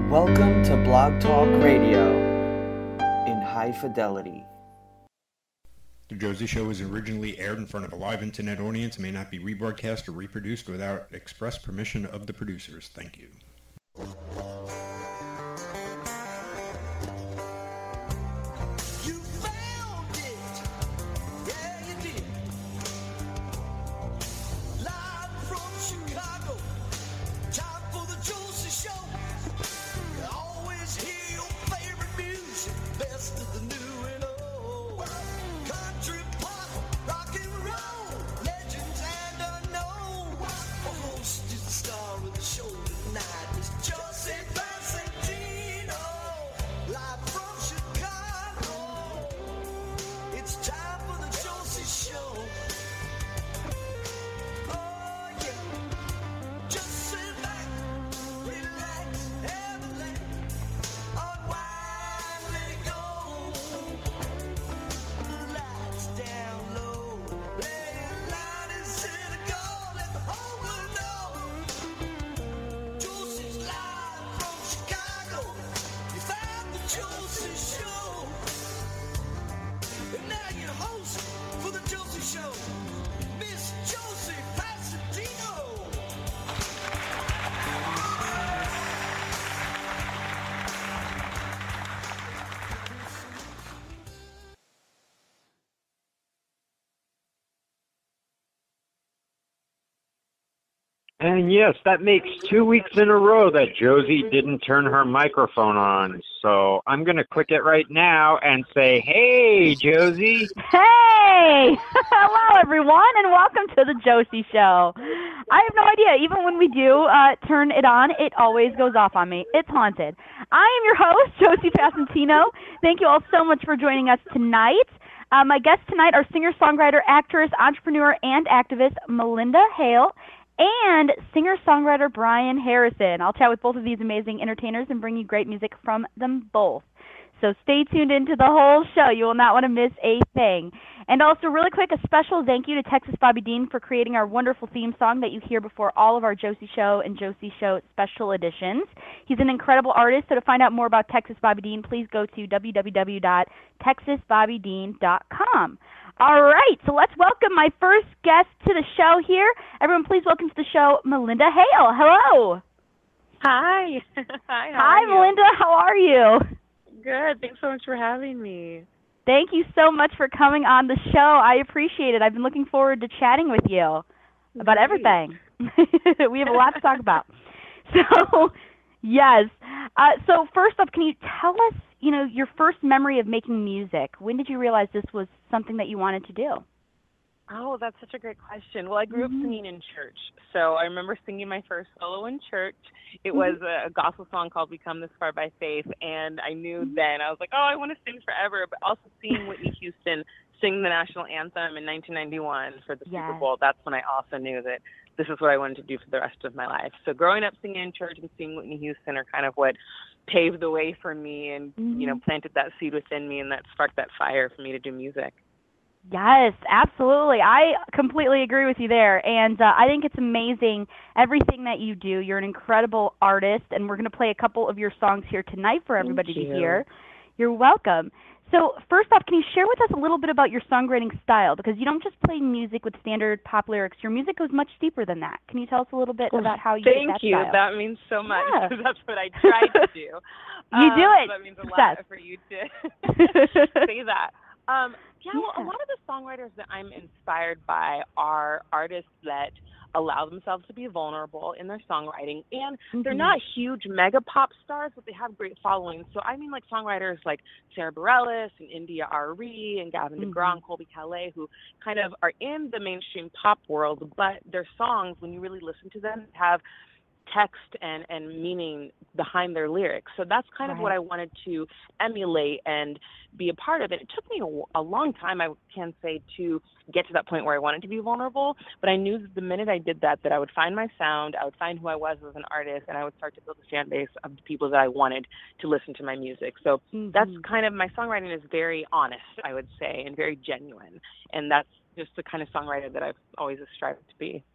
Welcome to Blog Talk Radio in high fidelity. The Josie Show was originally aired in front of a live internet audience and may not be rebroadcast or reproduced without express permission of the producers. Thank you. And yes, that makes 2 weeks in a row that Josie didn't turn her microphone on. So I'm going to click it right now and say, hey, Josie. Hey! Hello, everyone, and welcome to the Josie Show. I have no idea. Even when we do turn it on, it always goes off on me. It's haunted. I am your host, Josie Passantino. Thank you all so much for joining us tonight. My guests tonight are singer-songwriter, actress, entrepreneur, and activist Melinda Hale, and singer-songwriter Brian Harrison. I'll chat with both of these amazing entertainers and bring you great music from them both. So stay tuned into the whole show. You will not want to miss a thing. And also, really quick, a special thank you to Texas Bobby Dean for creating our wonderful theme song that you hear before all of our Josie Show and Josie Show special editions. He's an incredible artist, so to find out more about Texas Bobby Dean, please go to www.texasbobbydeen.com. All right, so let's welcome my first guest to the show here. Everyone, please welcome to the show, Melinda Hale. Hello. Hi. Hi, Melinda. How are you? Good. Thanks so much for having me. Thank you so much for coming on the show. I appreciate it. I've been looking forward to chatting with you about everything. We have a lot to talk about. So, yes. So first off, can you tell us, your first memory of making music? When did you realize this was something that you wanted to do? Oh, that's such a great question. Well, I grew up singing in church. So I remember singing my first solo in church. It was a gospel song called We Come This Far by Faith. And I knew then, I was like, I want to sing forever. But also seeing Whitney Houston sing the national anthem in 1991 for the Super Bowl, that's when I also knew that this is what I wanted to do for the rest of my life. So growing up singing in church and seeing Whitney Houston are kind of what paved the way for me and, planted that seed within me and that sparked that fire for me to do music. Yes, absolutely. I completely agree with you there. And I think it's amazing, everything that you do. You're an incredible artist, and we're going to play a couple of your songs here tonight for everybody to hear. You're welcome. So first off, can you share with us a little bit about your songwriting style? Because you don't just play music with standard pop lyrics. Your music goes much deeper than that. Can you tell us a little bit about how you do that Thank you. style? That means so much. Yeah. That's what I try to do. You do it. That means a lot for you to say that. A lot of the songwriters that I'm inspired by are artists that allow themselves to be vulnerable in their songwriting, and they're not huge mega pop stars, but they have great followings. So I mean, like songwriters like Sarah Bareilles and India Arie and Gavin DeGraw and Colby Calais, who kind of are in the mainstream pop world, but their songs, when you really listen to them, have text and meaning behind their lyrics. So that's kind of what I wanted to emulate and be a part of. And it took me a long time, I can say, to get to that point where I wanted to be vulnerable. But I knew that the minute I did that I would find my sound, I would find who I was as an artist, and I would start to build a fan base of the people that I wanted to listen to my music. So that's kind of, my songwriting is very honest, I would say, and very genuine. And that's just the kind of songwriter that I've always strived to be.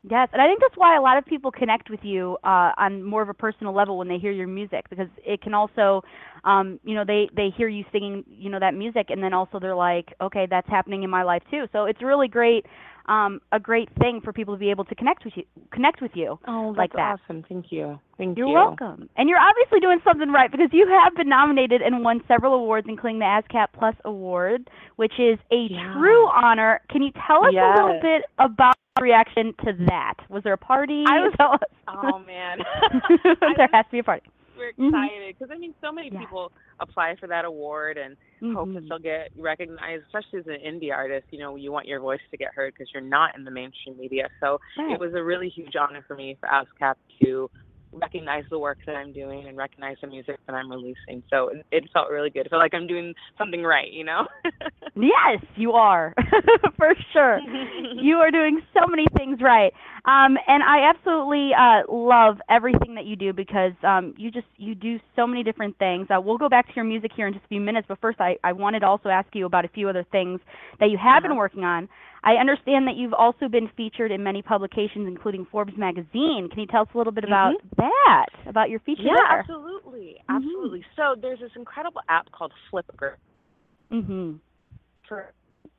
Yes, and I think that's why a lot of people connect with you on more of a personal level when they hear your music, because it can also, they hear you singing, that music, and then also they're like, okay, that's happening in my life too. So it's really great, a great thing for people to be able to connect with you Oh, like that's that. awesome. Thank you. Thank You're you. welcome. And you're obviously doing something right, because you have been nominated and won several awards, including the ASCAP Plus Award, which is a true honor. Can you tell us a little bit about your reaction to that? Was there a party? Tell us. Oh, man. There has to be a party. We're excited because, so many people apply for that award and hope that they'll get recognized, especially as an indie artist. You want your voice to get heard because you're not in the mainstream media. So It was a really huge honor for me for ASCAP to recognize the work that I'm doing and recognize the music that I'm releasing. So it felt really good. I feel like I'm doing something right, Yes, you are. For sure. You are doing so many things right. And I absolutely love everything that you do, because you do so many different things. We'll go back to your music here in just a few minutes, but first I wanted to also ask you about a few other things that you have been working on. I understand that you've also been featured in many publications, including Forbes magazine. Can you tell us a little bit about that, about your feature there? Yeah, absolutely. Absolutely. So there's this incredible app called Flipagram. For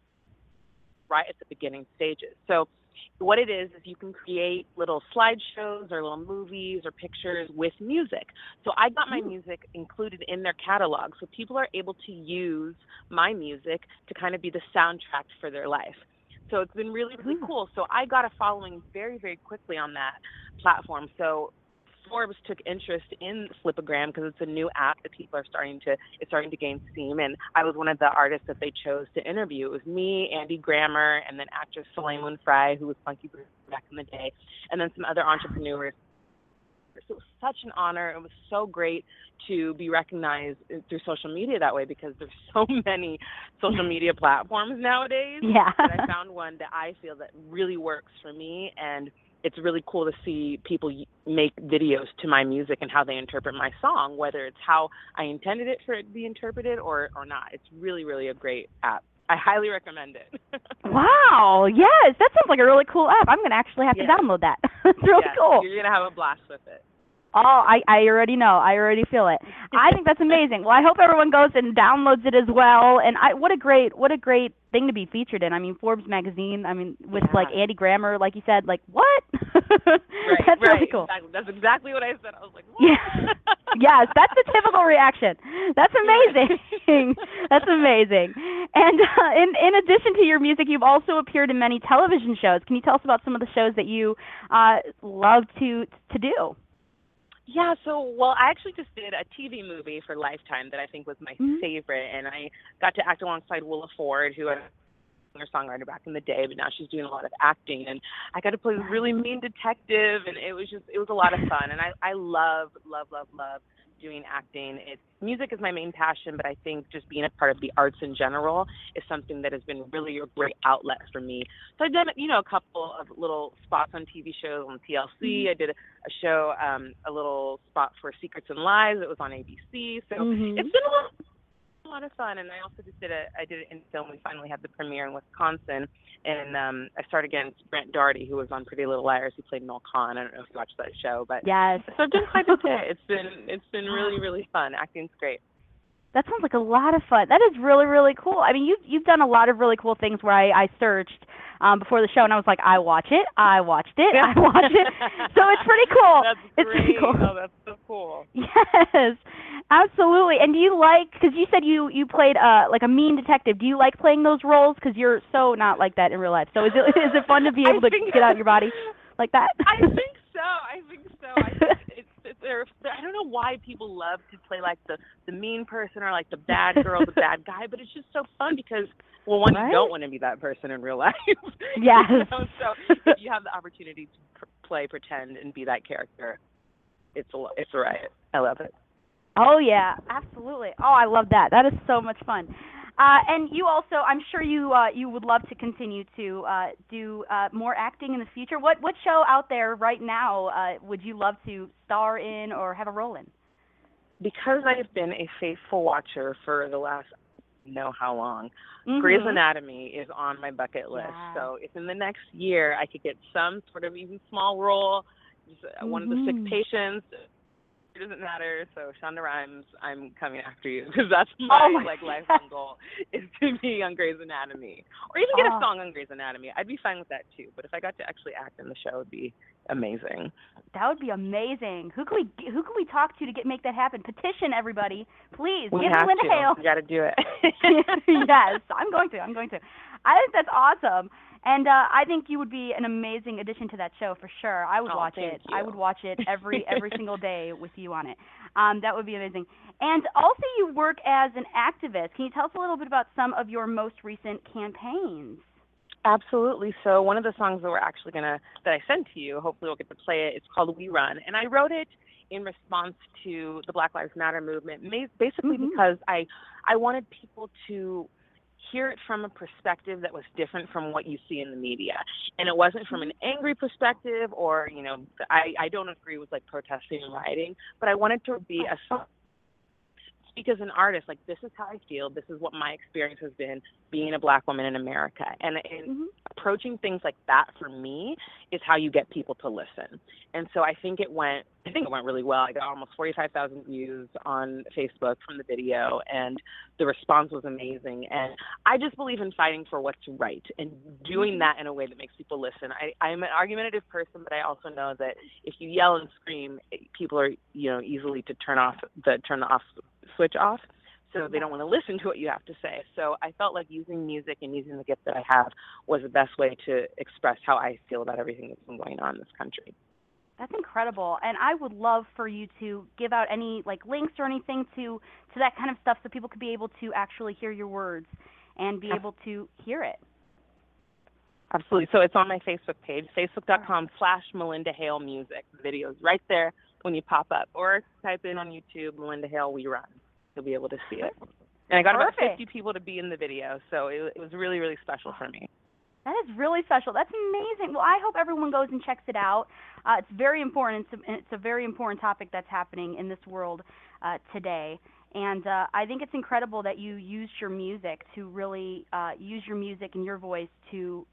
right at the beginning stages. So what it is you can create little slideshows or little movies or pictures with music. So I got my music included in their catalog, so people are able to use my music to kind of be the soundtrack for their life. So it's been really, really cool. So I got a following very, very quickly on that platform. So Forbes took interest in Flipagram because it's a new app that people are starting to gain steam. And I was one of the artists that they chose to interview. It was me, Andy Grammer, and then actress Soleil Moon Frye, who was Funky Bruce back in the day, and then some other entrepreneurs. So it was such an honor. It was so great to be recognized through social media that way, because there's so many social media platforms nowadays. Yeah. But I found one that I feel that really works for me, and it's really cool to see people make videos to my music and how they interpret my song, whether it's how I intended it for it to be interpreted or not. It's really, really a great app. I highly recommend it. Wow. Yes, that sounds like a really cool app. I'm going to actually have to download that. That's really cool. You're going to have a blast with it. Oh, I already know. I already feel it. I think that's amazing. Well, I hope everyone goes and downloads it as well. And what a great thing to be featured in. Forbes magazine. With like Andy Grammer, like you said, like what? That's really cool. Exactly. That's exactly what I said. I was like, what? Yeah. Yes, that's the typical reaction. That's amazing. That's amazing. And in addition to your music, you've also appeared in many television shows. Can you tell us about some of the shows that you love to do? Yeah, I actually just did a TV movie for Lifetime that I think was my favorite, and I got to act alongside Willa Ford, who was a singer-songwriter back in the day, but now she's doing a lot of acting, and I got to play this really mean detective, and it was a lot of fun, and I love doing acting. Music is my main passion, but I think just being a part of the arts in general is something that has been really a great outlet for me. So I've done, a couple of little spots on TV shows on TLC. I did a show, a little spot for Secrets and Lies. It was on ABC. So it's been a lot of fun. And I also I did it in film. We finally had the premiere in Wisconsin. And I starred against Brent Doherty, who was on Pretty Little Liars. He played Noel Kahn. I don't know if you watched that show, but yes. So I've done quite a bit. It's been really, really fun. Acting's great. That sounds like a lot of fun. That is really, really cool. You've done a lot of really cool things where I searched before the show, and I was like, I watched it. So it's pretty cool. That's great. Pretty cool. Oh, that's so cool. Yes, absolutely. And do you like, because you said you played like a mean detective, do you like playing those roles? Because you're so not like that in real life. So is it fun to be able to get out your body like that? I think so. I don't know why people love to play like the mean person or like the bad girl, the bad guy, but it's just so fun because, well, one, you don't want to be that person in real life. Yes. So if you have the opportunity to pretend, and be that character, it's a riot. I love it. Oh, yeah, absolutely. Oh, I love that. That is so much fun. And you also, I'm sure you would love to continue to do more acting in the future. What show out there right now would you love to star in or have a role in? Because I have been a faithful watcher for the last know how long. Mm-hmm. Grey's Anatomy is on my bucket list. Yeah. So if in the next year I could get some sort of even small role, just one of the sick patients, it doesn't matter. So Shonda Rhimes, I'm coming after you, because that's my lifelong goal, is to be on Grey's Anatomy, or even get a song on Grey's Anatomy. I'd be fine with that too. But if I got to actually act in the show, it would be amazing. That would be amazing. Who can we talk to make that happen? Petition, everybody, please. We Give have Melinda to. Hale. We got to do it. Yes, I'm going to. I think that's awesome. And I think you would be an amazing addition to that show for sure. I would watch it. You. I would watch it every single day with you on it. That would be amazing. And also, you work as an activist. Can you tell us a little bit about some of your most recent campaigns? Absolutely. So one of the songs that I sent to you, hopefully we'll get to play it, it's called We Run. And I wrote it in response to the Black Lives Matter movement, basically because I wanted people to hear it from a perspective that was different from what you see in the media. And it wasn't from an angry perspective, or, I don't agree with protesting and rioting, but I wanted to be a song. Speak as an artist, this is how I feel, this is what my experience has been being a Black woman in America. And approaching things like that, for me, is how you get people to listen. And so I think it went really well. I got almost 45,000 views on Facebook from the video, and the response was amazing. And I just believe in fighting for what's right and doing that in a way that makes people listen. I'm an argumentative person, but I also know that if you yell and scream, people are, easily to turn the switch off. So they don't want to listen to what you have to say. So I felt like using music and using the gift that I have was the best way to express how I feel about everything that's been going on in this country. That's incredible. And I would love for you to give out any links or anything to that kind of stuff, so people could be able to actually hear your words and be able to hear it. Absolutely. So it's on my Facebook page, facebook.com/Melinda Hale Music. The video is right there when you pop up, or type in on YouTube, Melinda Hale We Run. You'll be able to see it. And I got about 50 people to be in the video, so it was really, really special for me. That is really special. That's amazing. Well, I hope everyone goes and checks it out. It's very important. It's a very important topic that's happening in this world today. And I think it's incredible that you used your music to really use your music and your voice to,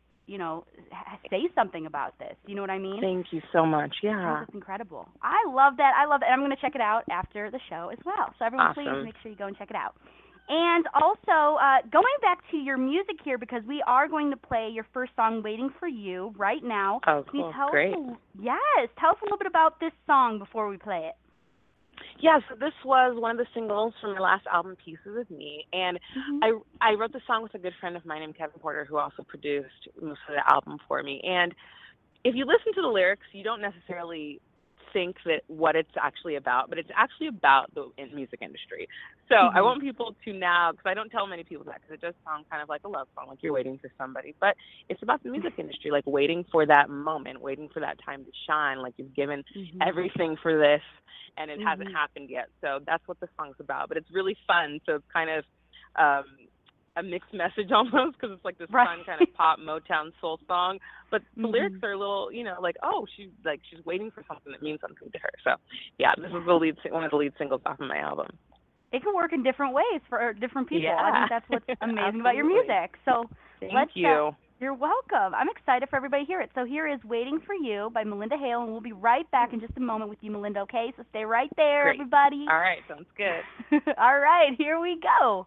say something about this. Do you know what I mean? Thank you so much. Yeah. That's incredible. I love that. And I'm going to check it out after the show as well. So everyone, Please make sure you go and check it out. And also, going back to your music here, because we are going to play your first song, Waiting for You, right now. Oh, cool. Great. Yes. Tell us a little bit about this song before we play it. Yeah, so this was one of the singles from my last album, Pieces of Me. And I wrote the song with a good friend of mine named Kevin Porter, who also produced most of the album for me. And if you listen to the lyrics, you don't necessarily think that what it's actually about, but it's actually about the music industry. So I want people to now, because I don't tell many people that, because it does sound kind of like a love song, like you're waiting for somebody, but it's about the music industry, waiting for that moment, waiting for that time to shine, you've given everything for this, and it hasn't happened yet. So that's what the song's about. But it's really fun. So it's kind of a mixed message almost, because it's this fun kind of pop Motown soul song. But the lyrics are a little, she's waiting for something that means something to her. So yeah, this is one of the lead singles off of my album. It can work in different ways for different people. Yeah. I think that's what's amazing about your music. So Thank you. You're welcome. I'm excited for everybody to hear it. So here is Waiting for You by Melinda Hale, and we'll be right back in just a moment with you, Melinda, okay? So stay right there, Great. Everybody. All right, sounds good. All right, here we go.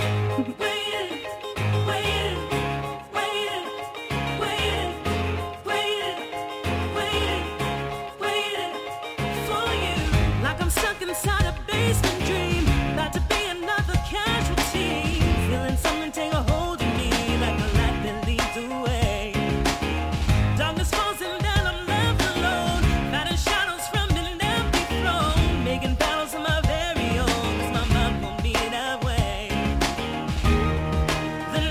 Inside a basement dream, about to be another casualty, feeling something take a hold of me, like a light that leads away. Darkness falls and then I'm left alone, fighting shadows from an empty throne, making battles of my very own, 'cause my mind won't be that way. The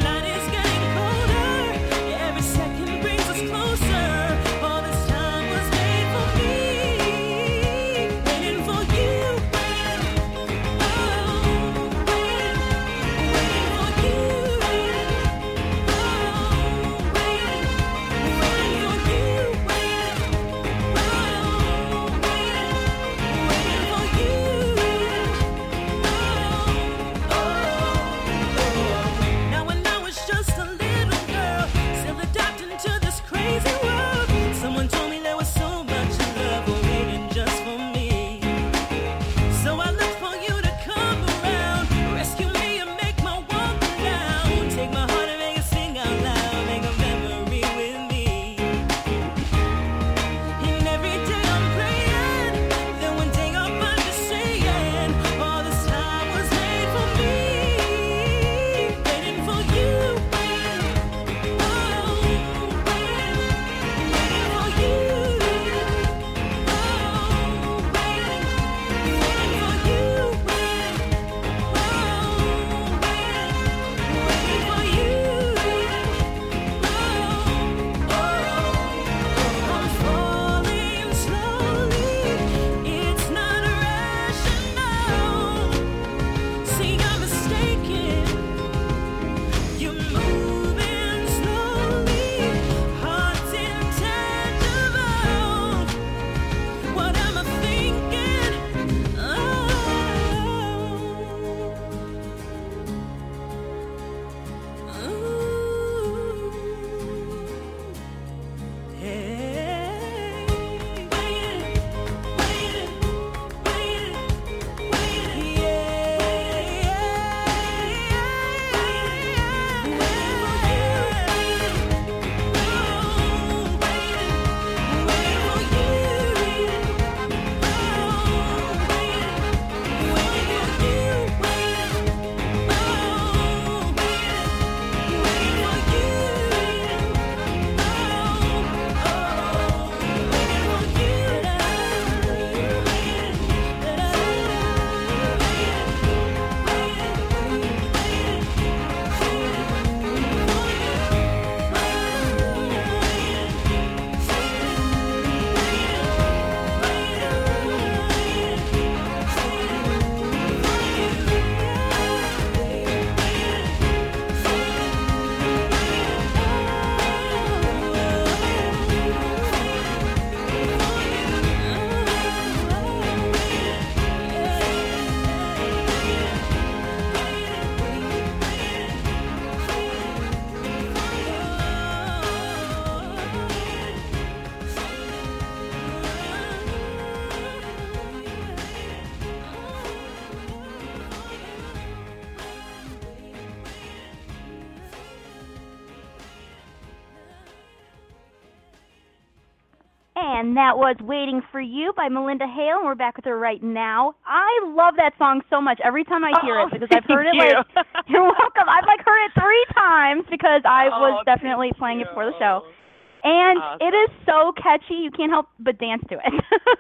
And that was Waiting for You by Melinda Hale, and we're back with her right now. I love that song so much every time I hear it because I've heard it you're welcome. I've heard it 3 times because I was definitely playing it for the show. And it is so catchy, you can't help but dance to it.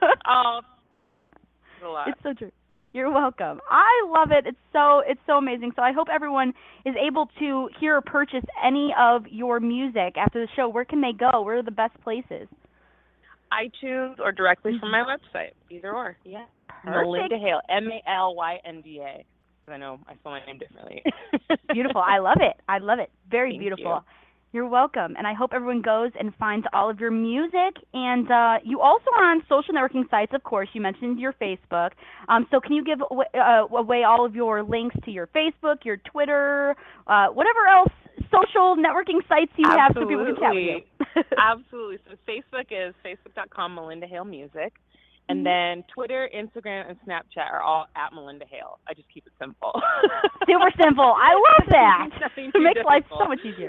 It's so true. You're welcome. I love it. It's so amazing. So I hope everyone is able to hear or purchase any of your music after the show. Where can they go? Where are the best places? iTunes or directly from my website. Either or. Yeah. Perfect. Melinda Hale. Malynda. I know I spell my name differently. Beautiful. I love it. I love it. Very beautiful. You. You're welcome. And I hope everyone goes and finds all of your music. And you also are on social networking sites, of course. You mentioned your Facebook. So can you give away all of your links to your Facebook, your Twitter, whatever else social networking sites you have so people can chat with you? Absolutely. So Facebook is facebook.com Melinda Hale Music. And then Twitter, Instagram, and Snapchat are all at Melinda Hale. I just keep it simple. Super simple. I love that. It makes life so much easier.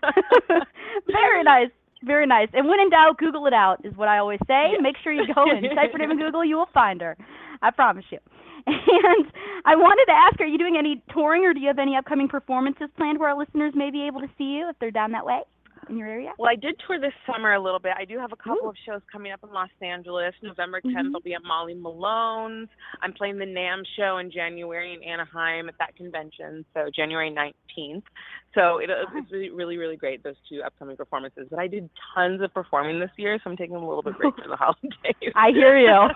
Very nice. Very nice. And when in doubt, Google it out is what I always say. Yes. Make sure you go and type her name in Google. You will find her. I promise you. And I wanted to ask, are you doing any touring or do you have any upcoming performances planned where our listeners may be able to see you if they're down that way in your area? Well, I did tour this summer a little bit. I do have a couple of shows coming up in Los Angeles. November 10th, I'll be at Molly Malone's. I'm playing the NAMM show in January in Anaheim at that convention, so January 19th. So it's really, really great, those 2 upcoming performances. But I did tons of performing this year, so I'm taking a little bit break for the holidays. I hear you.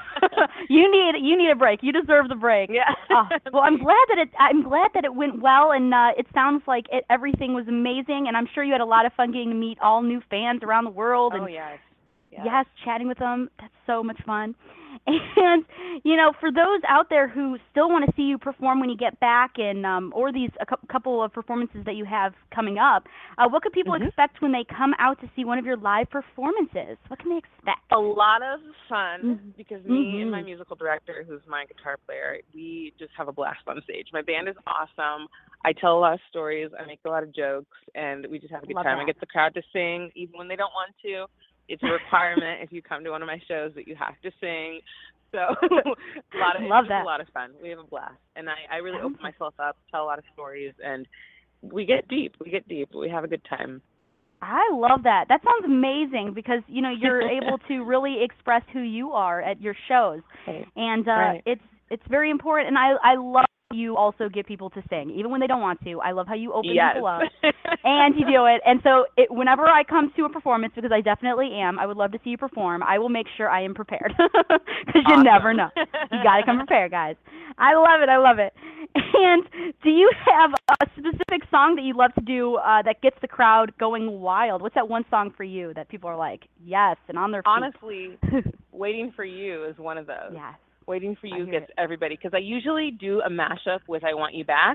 You need a break. You deserve the break. Yeah. Well, I'm glad that it went well, and it sounds like everything was amazing, and I'm sure you had a lot of fun getting to meet all new fans around the world. And yes, chatting with them. That's so much fun. And, for those out there who still want to see you perform when you get back and or these couple of performances that you have coming up, what could people expect when they come out to see one of your live performances? What can they expect? A lot of fun because me and my musical director, who's my guitar player, we just have a blast on stage. My band is awesome. I tell a lot of stories. I make a lot of jokes, and we just have a good time. I get the crowd to sing even when they don't want to. It's a requirement if you come to one of my shows that you have to sing. So a lot of fun. We have a blast. And I really open myself up, tell a lot of stories, and we get deep. We have a good time. I love that. That sounds amazing because, you're able to really express who you are at your shows. And it's very important. And I love you also get people to sing, even when they don't want to. I love how you open people up, and you do it. And so whenever I come to a performance, because I definitely am, I would love to see you perform, I will make sure I am prepared, because you never know. You got to come prepared, guys. I love it. And do you have a specific song that you love to do that gets the crowd going wild? What's that one song for you that people are like, yes, and on their feet? Honestly, Waiting for You is one of those. Yes. Waiting for You gets everybody, because I usually do a mashup with I Want You Back,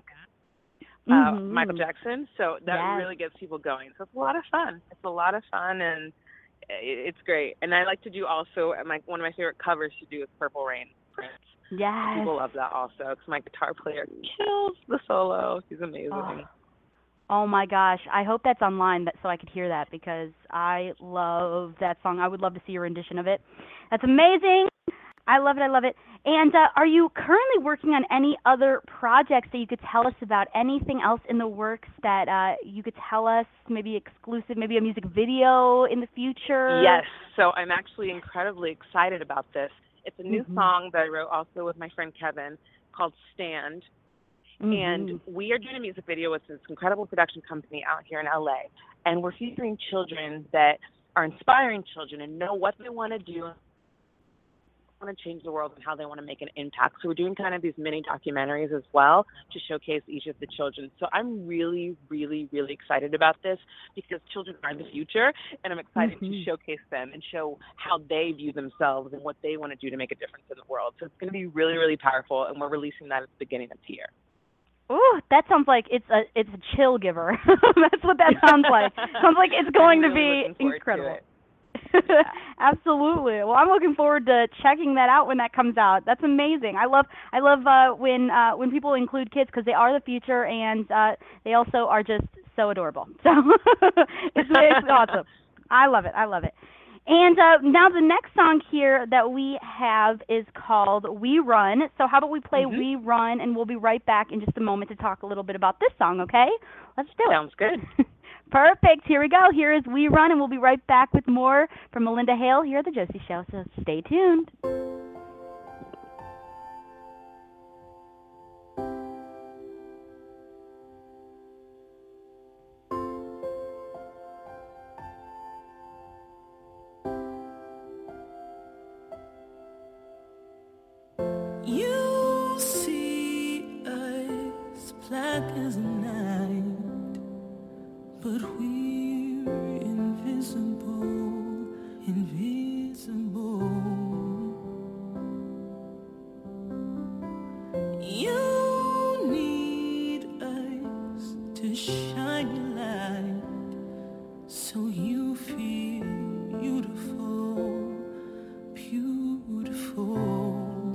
Michael Jackson, so that really gets people going. So it's a lot of fun. And it's great. And I like to do also, one of my favorite covers to do is Purple Rain, Prince. Yes. People love that also, because my guitar player kills the solo. He's amazing. Oh my gosh, I hope that's online so I could hear that, because I love that song. I would love to see your rendition of it. That's amazing. I love it. And are you currently working on any other projects that you could tell us about? Anything else in the works that you could tell us, maybe exclusive, maybe a music video in the future? Yes. So I'm actually incredibly excited about this. It's a new song that I wrote also with my friend Kevin called Stand. And we are doing a music video with this incredible production company out here in LA. And we're featuring children that are inspiring children and know what they want to do, want to change the world, and how they want to make an impact. So we're doing kind of these mini documentaries as well to showcase each of the children. So I'm really, really, really excited about this, because children are the future, and I'm excited to showcase them and show how they view themselves and what they want to do to make a difference in the world. So it's going to be really, really powerful, and we're releasing that at the beginning of the year. Ooh, that sounds like it's a chill giver. That's what that sounds like. Sounds like it's going to be incredible. Absolutely. Well, I'm looking forward to checking that out when that comes out. That's amazing. I love when people include kids, because they are the future, and they also are just so adorable. So it's awesome. I love it. And now the next song here that we have is called We Run. So how about we play We Run, and we'll be right back in just a moment to talk a little bit about this song, okay? Let's do it. Sounds good. Perfect. Here we go. Here is We Run, and we'll be right back with more from Melinda Hale here at The Josie Show. So stay tuned. You see us black as night, but we're invisible, invisible. You need us to shine your light, so you feel beautiful, beautiful.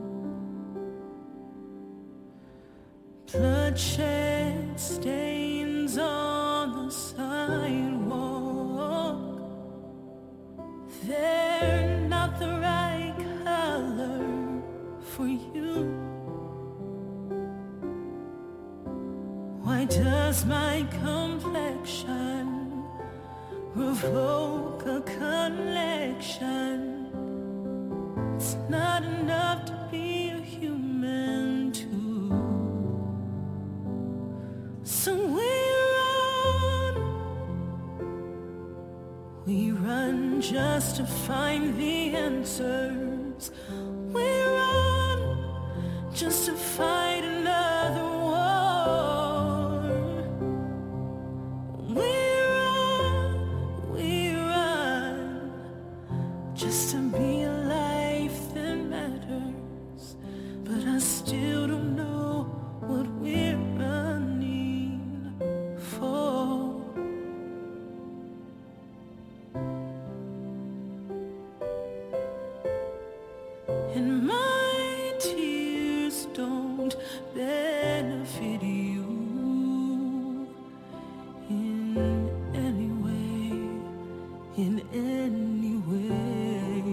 Bloodshed stains on the sidewalk. They're not the right color for you. Why does my complexion revoke a connection? It's not enough to be a human too. So we run just to find the answers. We run just to fight another war. We run just to be a life that matters. But I still don't know what we're running for. And my tears don't benefit you in any way, in any way.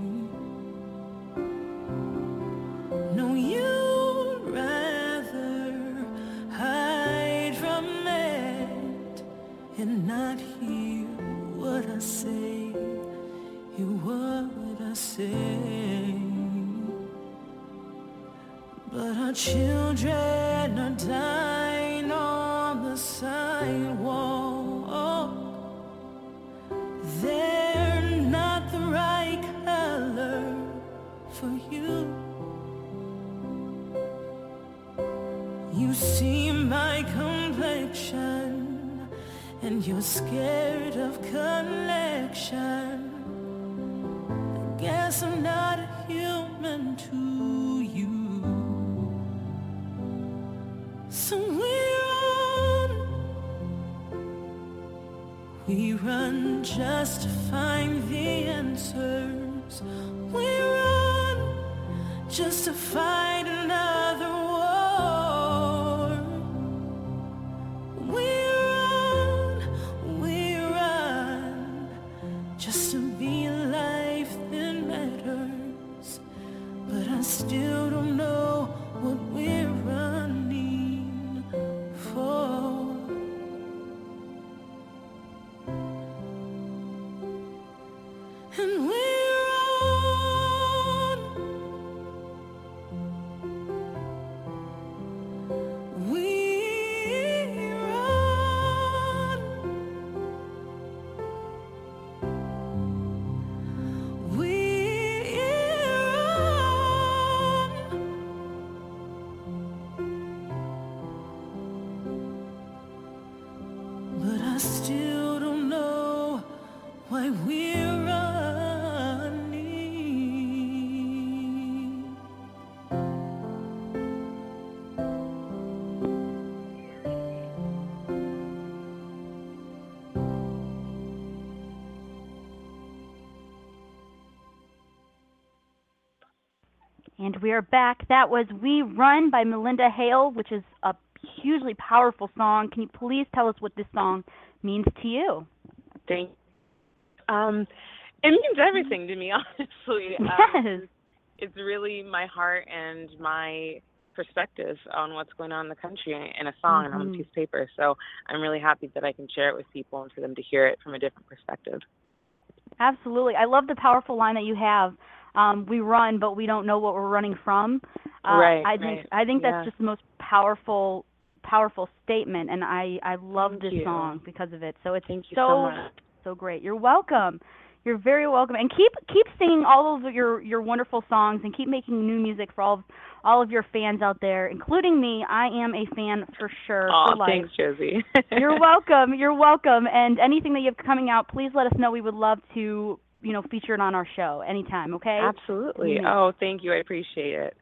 No, you'd rather hide from it and not hear what I say, hear what I say. But our children are dying on the sidewalk. They're not the right color for you. You see my complexion, and you're scared of connection. I guess I'm not a human to you. So we run just to find the answers. We run just to fight another war. We run just to be a life that matters. But I still don't know what we're running for. And we run. We run. We run. But I still don't know why we're running. And we are back. That was We Run by Melinda Hale, which is a hugely powerful song. Can you please tell us what this song means to you? Thank It means everything to me, honestly. Yes. It's really my heart and my perspective on what's going on in the country in a song and on a piece of paper. So I'm really happy that I can share it with people and for them to hear it from a different perspective. Absolutely. I love the powerful line that you have. We run, but we don't know what we're running from. Right. I think that's Yeah. just the most powerful statement, and I love Thank this you. song because of it. So it's Thank you so much. so great. You're welcome. You're very welcome. And keep singing all of your wonderful songs, and keep making new music for all of your fans out there, including me. I am a fan for sure. Oh, for life. thanks, Josie. You're welcome. You're welcome. And anything that you have coming out, please let us know. We would love to, feature it on our show anytime, okay? Absolutely. Mm-hmm. Oh, thank you. I appreciate it.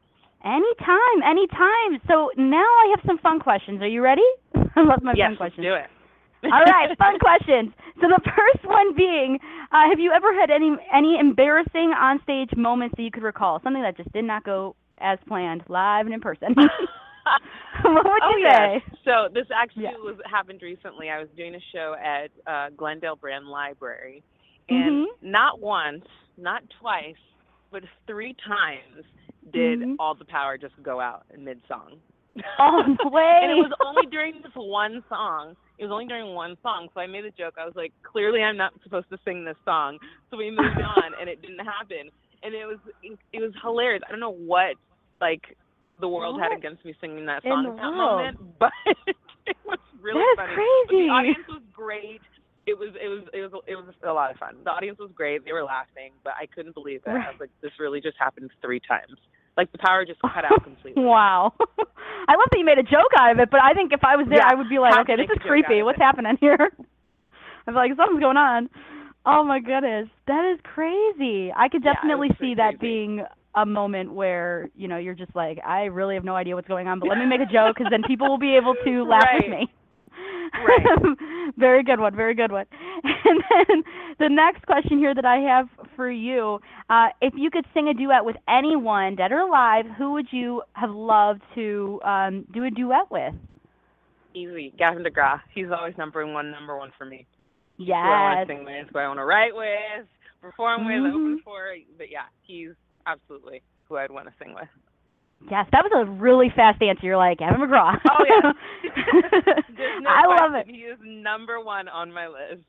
Anytime. So now I have some fun questions. Are you ready? I love my fun questions. Yes, let's do it. All right, fun questions. So the first one being, have you ever had any embarrassing onstage moments that you could recall? Something that just did not go as planned, live and in person. What would you say? Yes. So this actually happened recently. I was doing a show at Glendale Brand Library, and not once, not twice, but 3 times did all the power just go out in mid-song. Oh, no way. And it was only during this one song. It was only during one song, so I made a joke. I was like, clearly I'm not supposed to sing this song. So we moved on, and it didn't happen. And it was hilarious. I don't know what, the world had against me singing that song at that moment, but it was really funny. That's crazy. But the audience was great. It was a lot of fun. The audience was great. They were laughing, but I couldn't believe it. I was like, this really just happened 3 times. Like, the power just cut out completely. Wow. I love that you made a joke out of it, but I think if I was there, I would be like, okay, this is creepy. What's happening here? I'd be like, something's going on. Oh, my goodness. That is crazy. I could definitely see that being a moment where, you're just like, I really have no idea what's going on, but let me make a joke because then people will be able to laugh with me. Right. Very good one. And then the next question here that I have for you, if you could sing a duet with anyone, dead or alive, who would you have loved to do a duet with? Easy. Gavin DeGrasse. He's always number one for me. Yes. Who I want to sing with, who I want to write with, perform with, open for. But yeah, he's absolutely who I'd want to sing with. Yes, that was a really fast answer. You're like, Gavin McGraw. Oh, yeah. There's no I question. love it. He is number 1 on my list.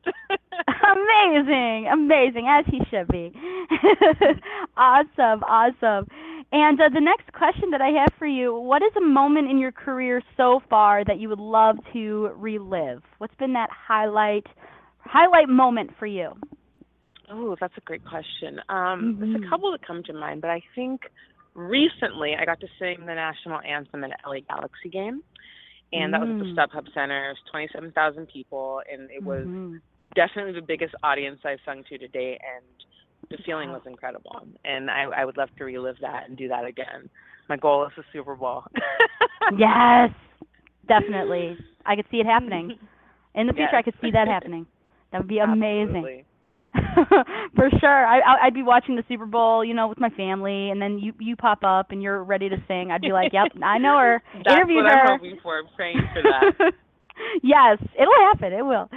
Amazing, as he should be. Awesome. And the next question that I have for you, what is a moment in your career so far that you would love to relive? What's been that highlight moment for you? Oh, that's a great question. There's a couple that come to mind, but I think recently I got to sing the national anthem at LA Galaxy game, and that was at the StubHub Center. It was 27,000 people, and it was definitely the biggest audience I've sung to date, and the feeling was incredible. And I would love to relive that and do that again. My goal is the Super Bowl. Yes, definitely. I could see it happening. In the future, Yes. I could see that happening. That would be amazing. Absolutely. For sure. I'd be watching the Super Bowl, with my family, and then you pop up and you're ready to sing. I'd be like, yep, I know her. That's Interview what her. I'm hoping for. I'm praying for that. Yes, it'll happen. It will.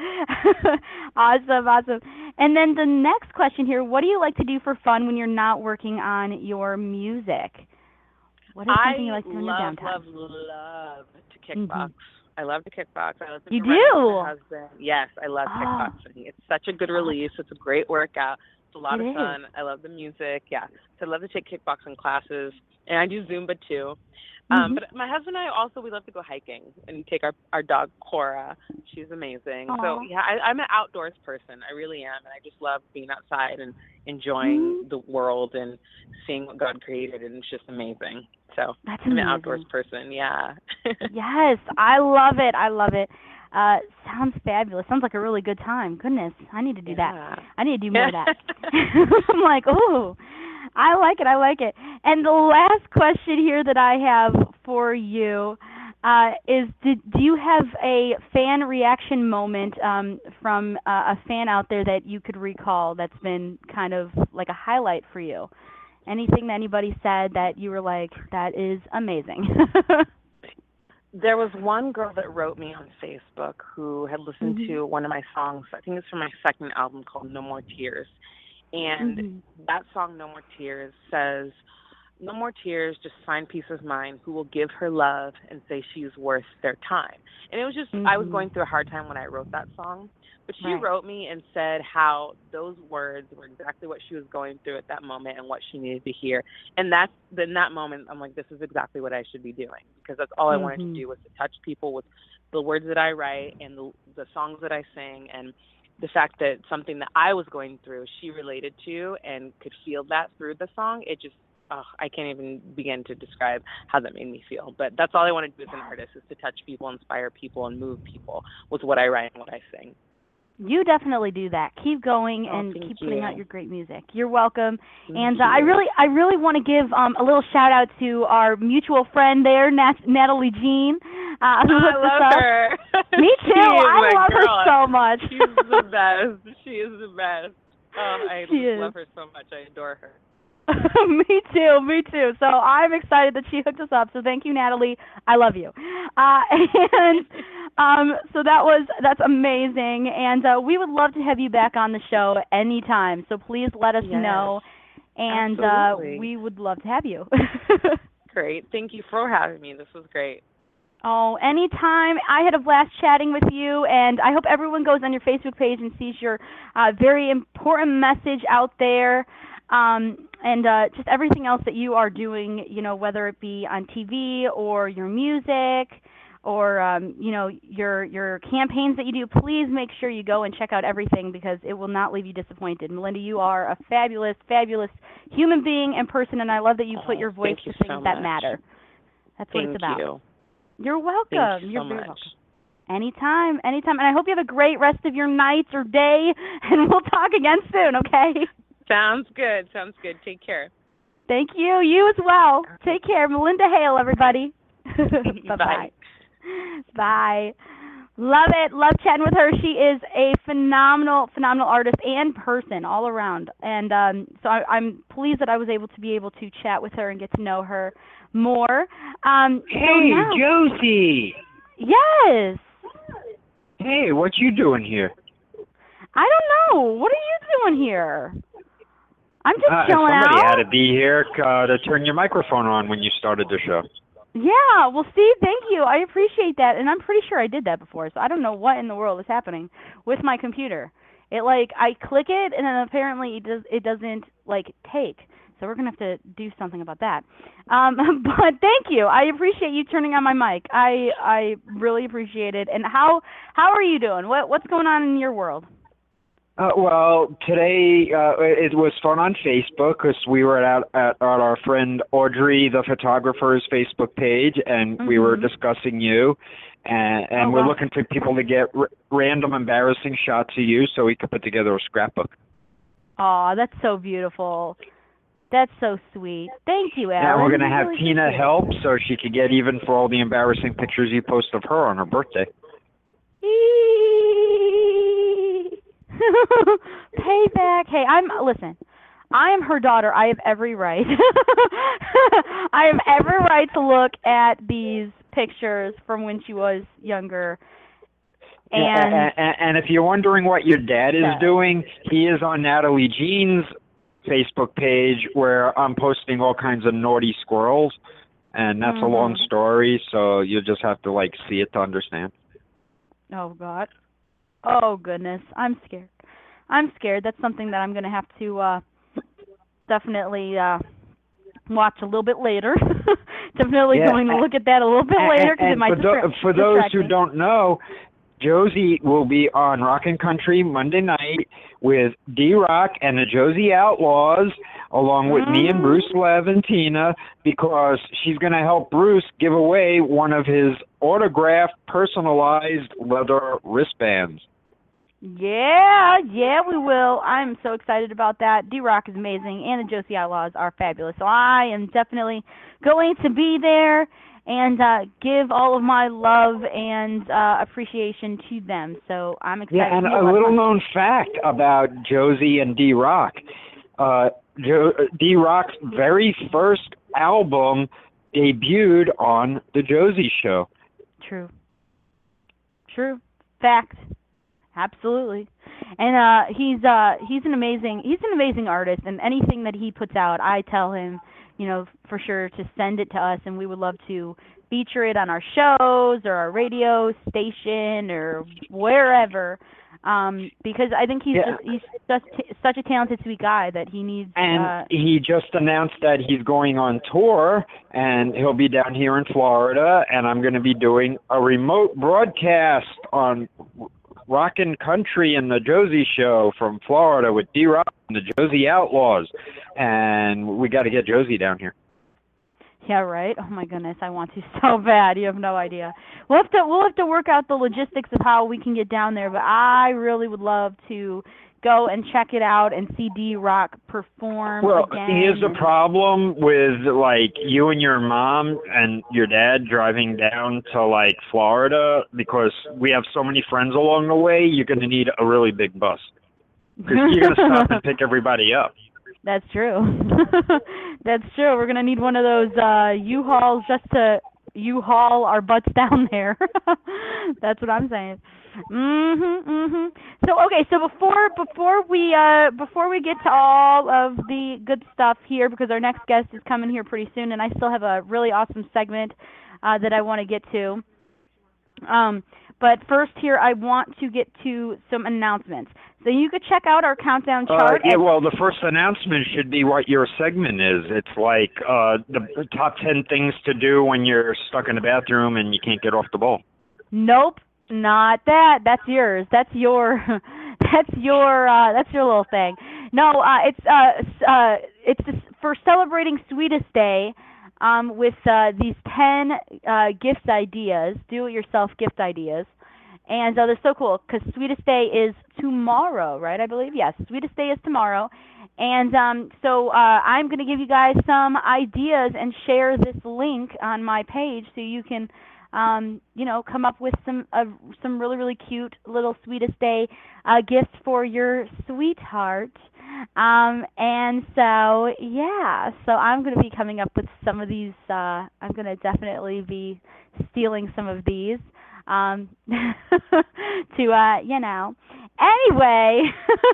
Awesome. And then the next question here, what do you like to do for fun when you're not working on your music? What is something you like to do in your downtime? love to kickbox. I love to kickbox. I love to You be running do? with my husband. Yes, I love kickboxing. It's such a good release. It's a great workout. It's a lot of fun. I love the music. Yeah, so I love to take kickboxing classes, and I do Zumba too. But my husband and I also, we love to go hiking and take our dog Cora. She's amazing. Aww. So yeah, I'm an outdoors person. I really am, and I just love being outside and enjoying the world and seeing what God created, and it's just amazing. So I'm an outdoors person. Yeah. Yes, I love it. Sounds fabulous. Sounds like a really good time. Goodness, I need to do that. I need to do more of that. I'm like, ooh, I like it. And the last question here that I have for you is, do you have a fan reaction moment from a fan out there that you could recall that's been kind of like a highlight for you? Anything that anybody said that you were like, that is amazing? There was one girl that wrote me on Facebook who had listened to one of my songs. I think it's from my second album called No More Tears. And that song, No More Tears, says, no more tears, just find peace of mind, who will give her love and say she's worth their time. And it was just, I was going through a hard time when I wrote that song. But she wrote me and said how those words were exactly what she was going through at that moment and what she needed to hear. And in that moment, I'm like, this is exactly what I should be doing, because that's all I wanted to do, was to touch people with the words that I write and the songs that I sing, and the fact that something that I was going through, she related to and could feel that through the song. It just, I can't even begin to describe how that made me feel. But that's all I want to do as an artist, is to touch people, inspire people, and move people with what I write and what I sing. You definitely do that. Keep going and keep putting out your great music. You're welcome. And I really want to give a little shout out to our mutual friend there, Natalie Jean. I love her. Me too. I love her so much. She's the best. She is the best. I love her so much. I adore her. Me too. So I'm excited that she hooked us up. So thank you, Natalie. I love you. So that's amazing. And we would love to have you back on the show anytime. So please let us know. And we would love to have you. Great. Thank you for having me. This was great. Oh, anytime. I had a blast chatting with you, and I hope everyone goes on your Facebook page and sees your very important message out there. And just everything else that you are doing, whether it be on TV or your music or, your campaigns that you do, please make sure you go and check out everything, because it will not leave you disappointed. Melinda, you are a fabulous, fabulous human being and person, and I love that you put your voice to things that matter. That's what it's about. Thank you. You're welcome. Thank you You're so very much. welcome. Anytime. And I hope you have a great rest of your night or day, and we'll talk again soon, okay? Sounds good. Take care. Thank you. You as well. Take care. Melinda Hale, everybody. Bye-bye. Bye. Love it. Love chatting with her. She is a phenomenal, phenomenal artist and person all around. And so I'm pleased that I was able to chat with her and get to know her more. Hey, Josie. Yes. Hey, what you doing here? I don't know. What are you doing here? I'm just chilling out. Somebody had to be here to turn your microphone on when you started the show. Yeah, well, Steve, thank you. I appreciate that, and I'm pretty sure I did that before, so I don't know what in the world is happening with my computer. I click it, and then apparently it doesn't take. So we're going to have to do something about that. But thank you. I appreciate you turning on my mic. I really appreciate it. And how are you doing? What's going on in your world? Well, today it was fun on Facebook because we were at our friend Audrey, the photographer's Facebook page, and we were discussing you. And we're looking for people to get random embarrassing shots of you so we could put together a scrapbook. Oh, that's so beautiful. That's so sweet. Thank you, Alan. And we're going to have Tina help so she could get even for all the embarrassing pictures you post of her on her birthday. Payback. Hey, listen, I am her daughter. I have every right. I have every right to look at these pictures from when she was younger. And if you're wondering what your dad is doing, he is on Natalie Jean's Facebook page where I'm posting all kinds of naughty squirrels, and that's a long story, so you just have to see it to understand. Oh God. Oh goodness. I'm scared. That's something that I'm going to have to definitely watch a little bit later. Definitely going to look at that a little bit later because it might for those who don't know, Josie will be on Rockin' Country Monday night with D-Rock and the Josie Outlaws, along with me and Bruce Lev and Tina, because she's going to help Bruce give away one of his autographed, personalized leather wristbands. Yeah, we will. I'm so excited about that. D-Rock is amazing, and the Josie Outlaws are fabulous. So I am definitely going to be there and give all of my love and appreciation to them. So I'm excited. Yeah, and a little-known fact about Josie and D-Rock. D-Rock's very first album debuted on The Josie Show. True. Fact. Absolutely. And he's an amazing artist, and anything that he puts out, I tell him, for sure to send it to us, and we would love to feature it on our shows or our radio station or wherever. Because I think he's just such a talented, sweet guy that he needs. And he just announced that he's going on tour, and he'll be down here in Florida, and I'm going to be doing a remote broadcast on Rockin' Country and the Josie Show from Florida with D-Rock and the Josie Outlaws, and we got to get Josie down here. Yeah, right. Oh my goodness, I want to so bad. You have no idea. We'll have to work out the logistics of how we can get down there, but I really would love to go and check it out and see D-Rock perform again. Here's the problem with you and your mom and your dad driving down to Florida, because we have so many friends along the way. You're going to need a really big bus because you're going to stop and pick everybody up. That's true. That's true. We're going to need one of those U-Hauls just to U-Haul our butts down there. That's what I'm saying. So okay, so before we get to all of the good stuff here, because our next guest is coming here pretty soon, and I still have a really awesome segment that I want to get to. But first here, I want to get to some announcements. So you could check out our countdown chart. The first announcement should be what your segment is. It's the top 10 things to do when you're stuck in the bathroom and you can't get off the bowl. Nope, not that. That's yours. That's your little thing. No, it's for celebrating Sweetest Day. With these 10 gift ideas, do-it-yourself gift ideas. And they're so cool because Sweetest Day is tomorrow, right? I believe, yes. Sweetest Day is tomorrow. And so I'm going to give you guys some ideas and share this link on my page so you can, come up with some really, really cute little Sweetest Day gifts for your sweetheart. And so, yeah, so I'm going to be coming up with some of these. I'm going to definitely be stealing some of these to, Anyway,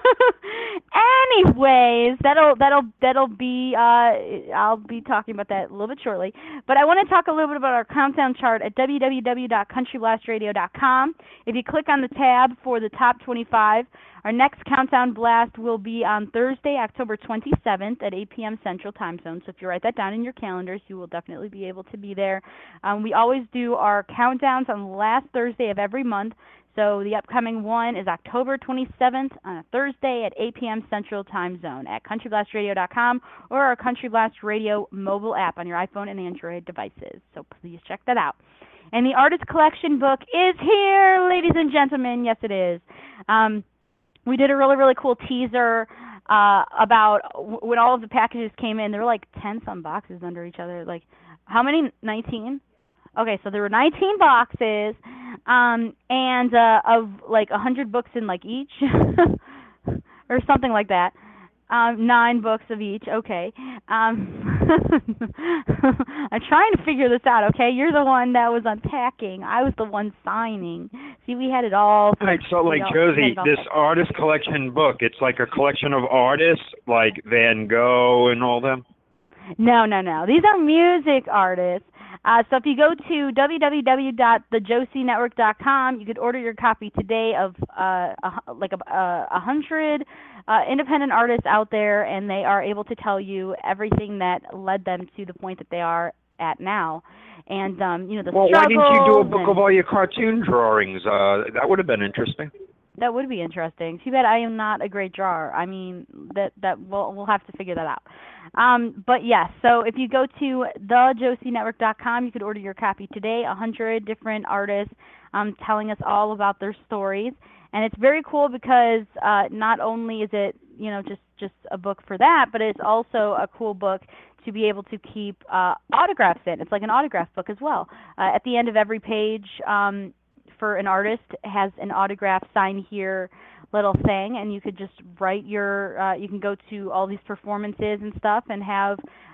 anyways, that'll be. I'll be talking about that a little bit shortly. But I want to talk a little bit about our countdown chart at www.countryblastradio.com. If you click on the tab for the top 25, our next countdown blast will be on Thursday, October 27th at 8 p.m. Central Time Zone. So if you write that down in your calendars, you will definitely be able to be there. We always do our countdowns on the last Thursday of every month. So the upcoming one is October 27th on a Thursday at 8 p.m. Central Time Zone at countryblastradio.com or our Country Blast Radio mobile app on your iPhone and Android devices. So please check that out. And the Artist Collection book is here, ladies and gentlemen. Yes, it is. We did a really, really cool teaser about when all of the packages came in. There were like 10-some boxes under each other. Like, how many? 19? Okay, so there were 19 boxes, and of like 100 books in like each, or something like that. 9 books of each. Okay. I'm trying to figure this out. Okay, you're the one that was unpacking. I was the one signing. See, we had it all. All right, so Josie, this Artist Collection book, it's like a collection of artists like Van Gogh and all them? No. These are music artists. So if you go to www.thejosienetwork.com, you could order your copy today of 100 independent artists out there, and they are able to tell you everything that led them to the point that they are at now. And, the struggles. Well, why didn't you do a book of all your cartoon drawings? That would have been interesting. That would be interesting. Too bad I am not a great drawer. I mean, that we'll have to figure that out. But yes, so if you go to thejosienetwork.com, you could order your copy today. 100 different artists telling us all about their stories, and it's very cool because not only is it just a book for that, but it's also a cool book to be able to keep autographs in. It's like an autograph book as well. At the end of every page, for an artist has an autograph sign here little thing, and you could just write your you can go to all these performances and stuff and have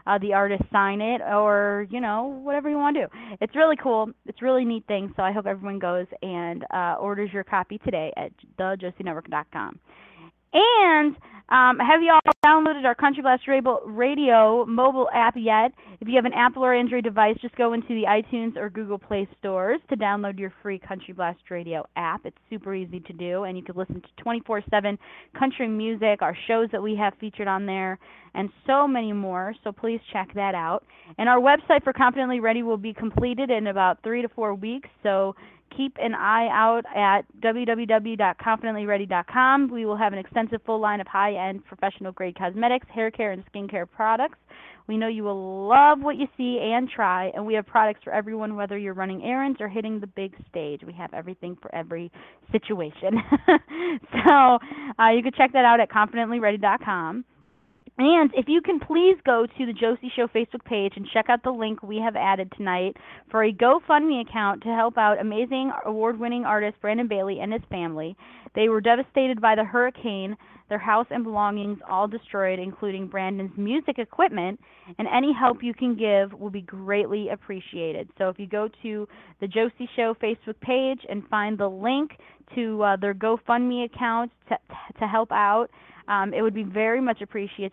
the artist sign it, or whatever you want to do. It's really cool. It's a really neat thing. So I hope everyone goes and orders your copy today at thejosienetwork.com. And have you all downloaded our Country Blast Radio mobile app yet? If you have an Apple or Android device, just go into the iTunes or Google Play stores to download your free Country Blast Radio app. It's super easy to do, and you can listen to 24/7 country music, our shows that we have featured on there, and so many more. So please check that out. And our website for Confidently Ready will be completed in about 3 to 4 weeks, so keep an eye out at www.confidentlyready.com. We will have an extensive full line of high-end professional-grade cosmetics, hair care, and skincare products. We know you will love what you see and try, and we have products for everyone, whether you're running errands or hitting the big stage. We have everything for every situation. So you can check that out at confidentlyready.com. And if you can please go to the Josie Show Facebook page and check out the link we have added tonight for a GoFundMe account to help out amazing award-winning artist Brandon Bailey and his family. They were devastated by the hurricane, their house and belongings all destroyed, including Brandon's music equipment, and any help you can give will be greatly appreciated. So if you go to the Josie Show Facebook page and find the link to their GoFundMe account to help out, it would be very much appreciated.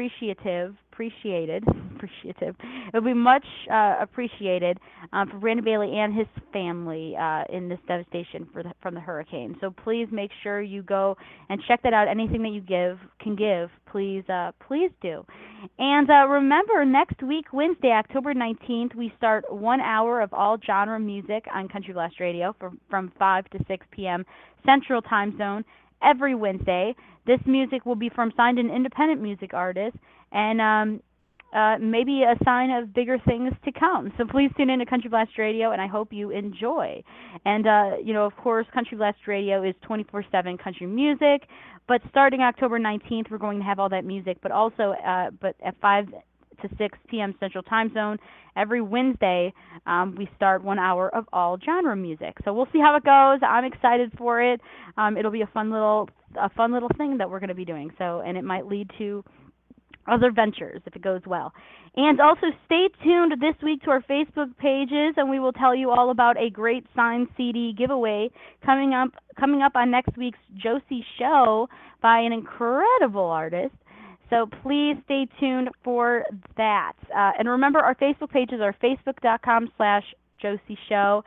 It would be much appreciated for Brandon Bailey and his family in this devastation from the hurricane. So please make sure you go and check that out. Anything that you can give, please do. And remember, next week, Wednesday, October 19th, we start 1 hour of all genre music on Country Blast Radio from 5 to 6 p.m. Central Time Zone every Wednesday. This music will be from signed and independent music artists, and maybe a sign of bigger things to come. So please tune in to Country Blast Radio, and I hope you enjoy. And, of course, Country Blast Radio is 24/7 country music, but starting October 19th, we're going to have all that music, but also but at 5 to 6 p.m. Central Time Zone every Wednesday, we start 1 hour of all genre music. So we'll see how it goes. I'm excited for it. It'll be a fun little thing that we're going to be doing. So, and it might lead to other ventures if it goes well. And also stay tuned this week to our Facebook pages, and we will tell you all about a great signed CD giveaway coming up on next week's Josie Show by an incredible artist. So please stay tuned for that. And remember, our Facebook pages are facebook.com/Josie Show,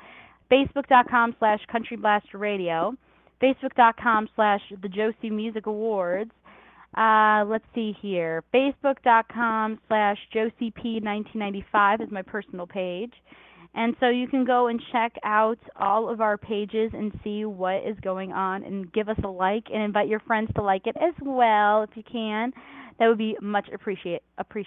facebook.com/CountryBlastRadio, facebook.com/The Josie Music Awards. Let's see here. Facebook.com/JosieP1995 is my personal page. And so you can go and check out all of our pages and see what is going on and give us a like and invite your friends to like it as well if you can. That would be much appreciated.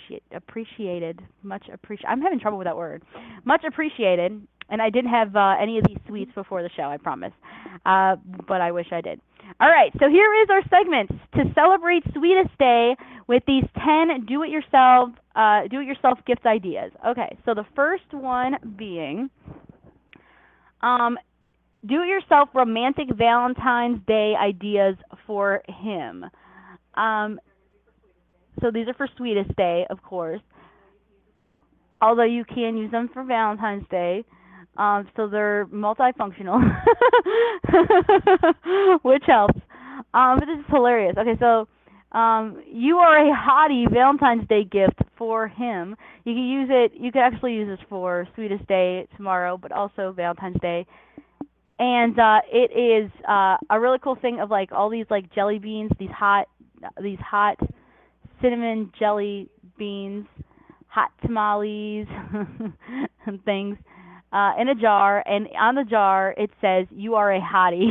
I'm having trouble with that word. Much appreciated. And I didn't have any of these sweets before the show, I promise. But I wish I did. All right, so here is our segment to celebrate Sweetest Day with these 10 do-it-yourself gift ideas. Okay, so the first one being do-it-yourself romantic Valentine's Day ideas for him. So these are for Sweetest Day, of course, although you can use them for Valentine's Day. So they're multifunctional, which helps. But this is hilarious. Okay, so you are a hottie Valentine's Day gift for him. You can use it. You can actually use this for Sweetest Day tomorrow, but also Valentine's Day. And it is a really cool thing of like all these like jelly beans, these hot cinnamon jelly beans, hot tamales, and things. In a jar, and on the jar it says, "You are a hottie."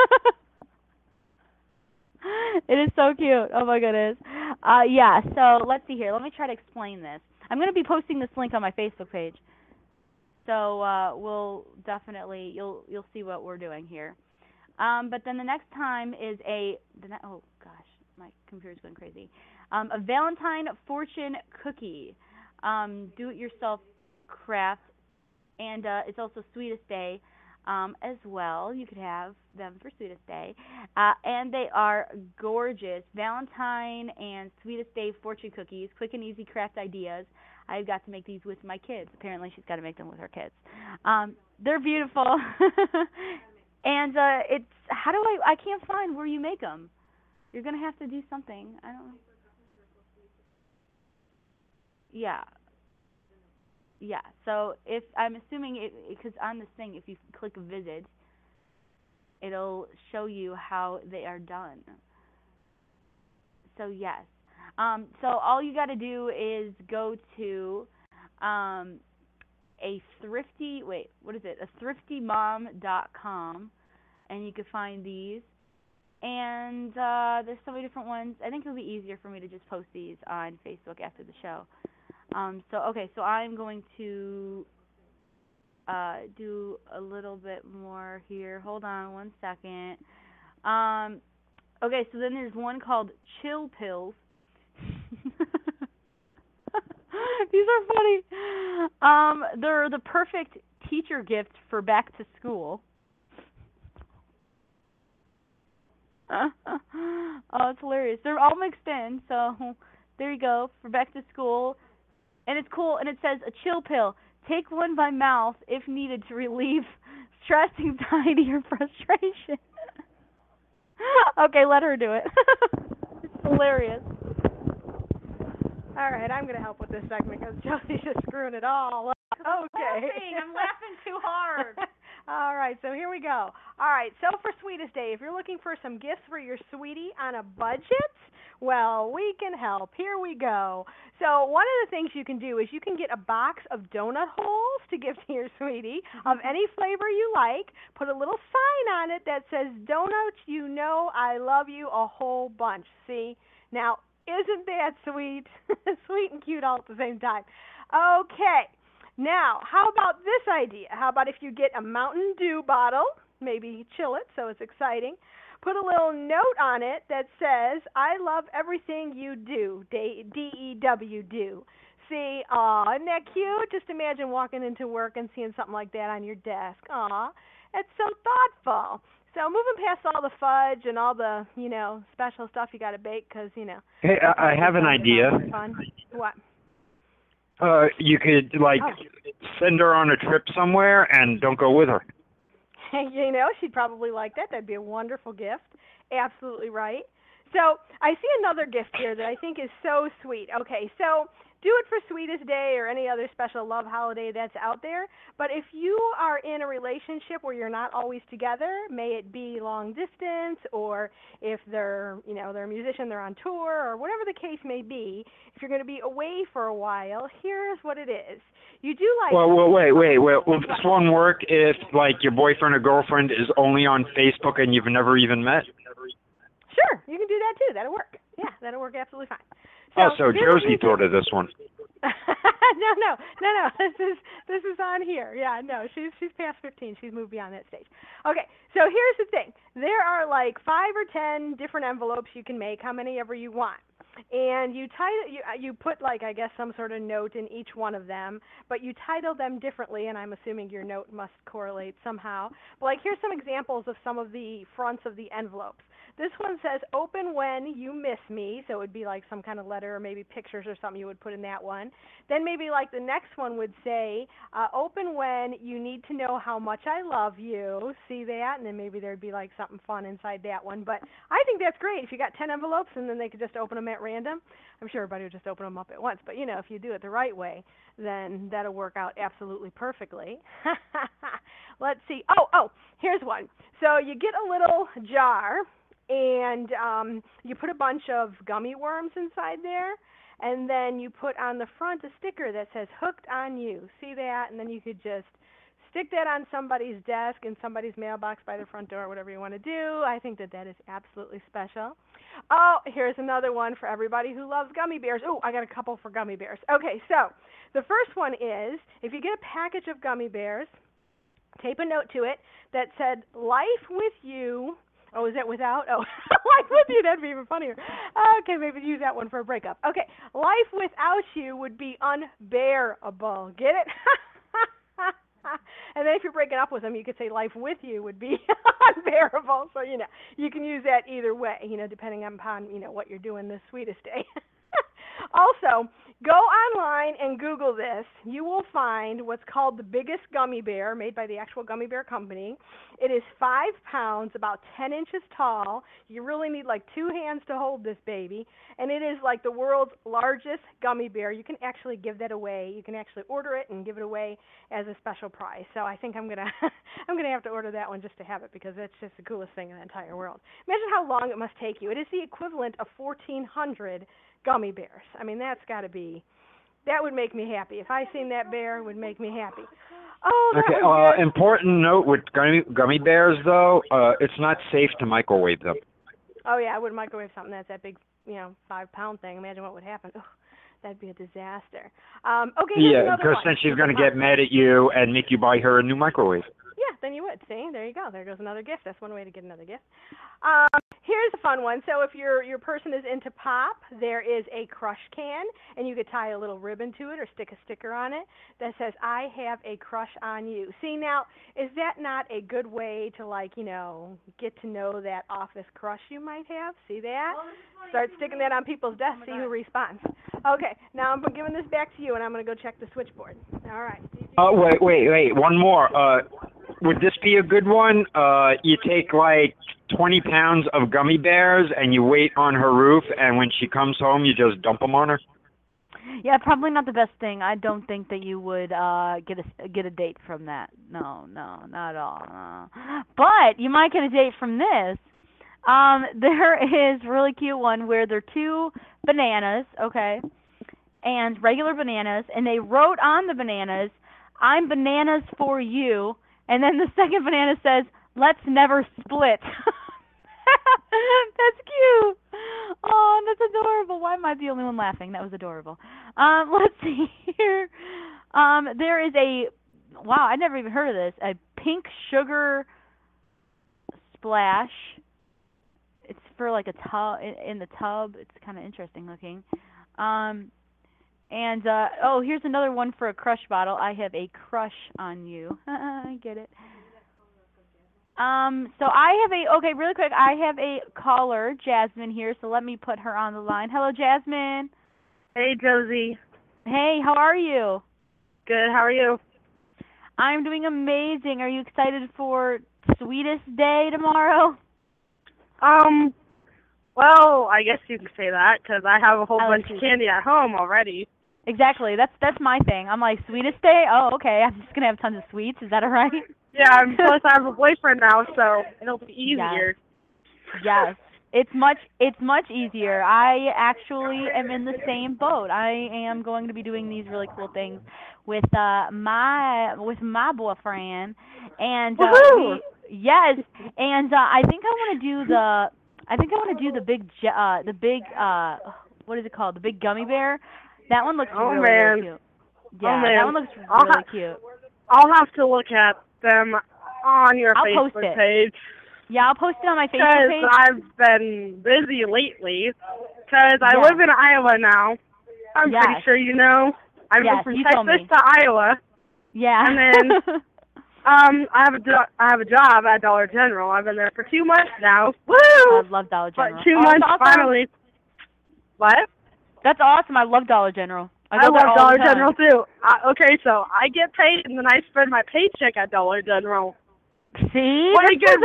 It is so cute. Oh my goodness. Yeah, so let's see here. Let me try to explain this. I'm going to be posting this link on my Facebook page. So we'll definitely, you'll see what we're doing here. But then the next time is oh gosh, my computer's going crazy. A Valentine fortune cookie. Do-it-yourself craft. And it's also Sweetest Day as well. You could have them for Sweetest Day. And they are gorgeous. Valentine and Sweetest Day fortune cookies, quick and easy craft ideas. I got to make these with my kids. Apparently, she's got to make them with her kids. They're beautiful, and it's how do I can't find where you make them. You're gonna have to do something. I don't know. Yeah. Yeah. So if I'm assuming it, because on this thing, if you click visit, it'll show you how they are done. So yes. So all you got to do is go to a thriftymom.com, and you can find these. And there's so many different ones. I think it'll be easier for me to just post these on Facebook after the show. So I'm going to do a little bit more here. Hold on one second. Okay, so then there's one called Chill Pills. These are funny. They're the perfect teacher gift for back to school. Oh, it's hilarious. They're all mixed in, so there you go, for back to school. And it's cool, and it says a chill pill. Take one by mouth if needed to relieve stress, anxiety, or frustration. Okay, let her do it. It's hilarious. All right, I'm going to help with this segment because Josie's just screwing it all up. Okay. I'm laughing too hard. All right, so here we go. All right, so for Sweetest Day, if you're looking for some gifts for your sweetie on a budget, well, we can help. Here we go. So one of the things you can do is you can get a box of donut holes to give to your sweetie of any flavor you like. Put a little sign on it that says, "Donuts, you know I love you a whole bunch." See? Now, isn't that sweet? Sweet and cute all at the same time. Okay. Now, how about this idea? How about if you get a Mountain Dew bottle, maybe chill it so it's exciting, put a little note on it that says, "I love everything you do," D-E-W, do. See, aw, isn't that cute? Just imagine walking into work and seeing something like that on your desk. Aw, that's so thoughtful. So moving past all the fudge and all the, special stuff you got to bake because, Hey, I have an idea. Fun. What? You could, send her on a trip somewhere and don't go with her. She'd probably like that. That'd be a wonderful gift. Absolutely right. So I see another gift here that I think is so sweet. Okay, so do it for Sweetest Day or any other special love holiday that's out there. But if you are in a relationship where you're not always together, may it be long distance, or if they're a musician, they're on tour, or whatever the case may be, if you're going to be away for a while, here's what it is. You do like... Well, wait. Will this one work if, your boyfriend or girlfriend is only on Facebook and you've never even met? Sure, you can do that too. That'll work. Yeah, that'll work absolutely fine. So Josie thought of this one. No. This is on here. Yeah, no, she's past 15. She's moved beyond that stage. Okay, so here's the thing. There are 5 or 10 different envelopes you can make, how many ever you want. And you put I guess some sort of note in each one of them, but you title them differently, and I'm assuming your note must correlate somehow. But here's some examples of some of the fronts of the envelopes. This one says, "Open when you miss me," so it would be some kind of letter or maybe pictures or something you would put in that one. Then maybe the next one would say, "Open when you need to know how much I love you." See that? And then maybe there'd be something fun inside that one. But I think that's great. If you got 10 envelopes and then they could just open them at random, I'm sure everybody would just open them up at once. But, if you do it the right way, then that'll work out absolutely perfectly. Let's see. Oh, here's one. So you get a little jar, and you put a bunch of gummy worms inside there, and then you put on the front a sticker that says "Hooked on You." See that? And then you could just stick that on somebody's desk, in somebody's mailbox by the front door, whatever you want to do. I think that is absolutely special. Oh, here's another one for everybody who loves gummy bears. Oh, I got a couple for gummy bears. Okay, so the first one is, if you get a package of gummy bears, tape a note to it that said, "Life with you." Oh, is that without? Oh, life with you, that'd be even funnier. Okay, maybe use that one for a breakup. Okay, life without you would be unbearable. Get it? And then if you're breaking up with them, you could say life with you would be unbearable. So, you can use that either way, depending upon, what you're doing this Sweetest Day. Also, Go online and Google this. You will find what's called the biggest gummy bear, made by the actual gummy bear company. It is 5 pounds, about 10 inches tall. You really need like 2 hands to hold this baby. And it is like the world's largest gummy bear. You can actually give that away. You can actually order it and give it away as a special prize. So I think I'm gonna I'm gonna have to order that one just to have it, because it's just the coolest thing in the entire world. Imagine how long it must take you. It is the equivalent of 1,400 gummy bears. I mean, that would make me happy. If I seen that bear, it would make me happy. Oh, that Okay. was good. Important note with gummy bears, though, it's not safe to microwave them. Oh yeah, I would microwave something that's that big, 5-pound thing. Imagine what would happen. Ugh, that'd be a disaster. Okay, here's Yeah, another because one. then she's going to get mad at you and make you buy her a new microwave. Yeah, then you would. See, there you go. There goes another gift. That's one way to get another gift. Here's a fun one. So if your person is into pop, there is a crush can, and you could tie a little ribbon to it or stick a sticker on it that says, "I have a crush on you." See, now, is that not a good way to, get to know that office crush you might have? See that? Start sticking that on people's desks, see who responds. Okay, now I'm giving this back to you, and I'm going to go check the switchboard. All right. Wait. One more. Would this be a good one? You take like 20 pounds of gummy bears and you wait on her roof, and when she comes home, you just dump them on her? Yeah, probably not the best thing. I don't think that you would get a date from that. No, not at all. No. But you might get a date from this. There is a really cute one where there are 2 bananas, okay, and regular bananas, and they wrote on the bananas, "I'm bananas for you," and then the second banana says, "Let's never split." That's cute. Oh, that's adorable. Why am I the only one laughing? That was adorable. Let's see here. There is wow, I never even heard of this, a pink sugar splash. It's for like a tub, in the tub. It's kind of interesting looking. Here's another one for a crush bottle. "I have a crush on you." I get it. So really quick, I have a caller, Jasmine, here, so let me put her on the line. Hello, Jasmine. Hey, Josie. Hey, how are you? Good, how are you? I'm doing amazing. Are you excited for Sweetest Day tomorrow? Well, I guess you can say that, because I have a whole I like bunch of candy at home already. Exactly. That's my thing. I'm like, Sweetest Day? Oh, okay. I'm just going to have tons of sweets. Is that all right? Yeah, and plus I have a boyfriend now, so it'll be easier. Yes. It's much easier. I actually am in the same boat. I am going to be doing these really cool things with my boyfriend, and yes, and I think I want to do the big what is it called? The big gummy bear. That one looks really cute. Yeah, that one looks really cute. I'll have to look at them on your Facebook page. Yeah, I'll post it on my Facebook page. Because I've been busy lately. Because I live in Iowa now. I'm pretty sure you know. I moved from Texas to Iowa. Yeah. And then I have a job at Dollar General. I've been there for 2 months now. Woo! I love Dollar General. But 2 months finally. What? That's awesome. I love Dollar General. I love Dollar General too. Okay, so I get paid and then I spend my paycheck at Dollar General. See? What a good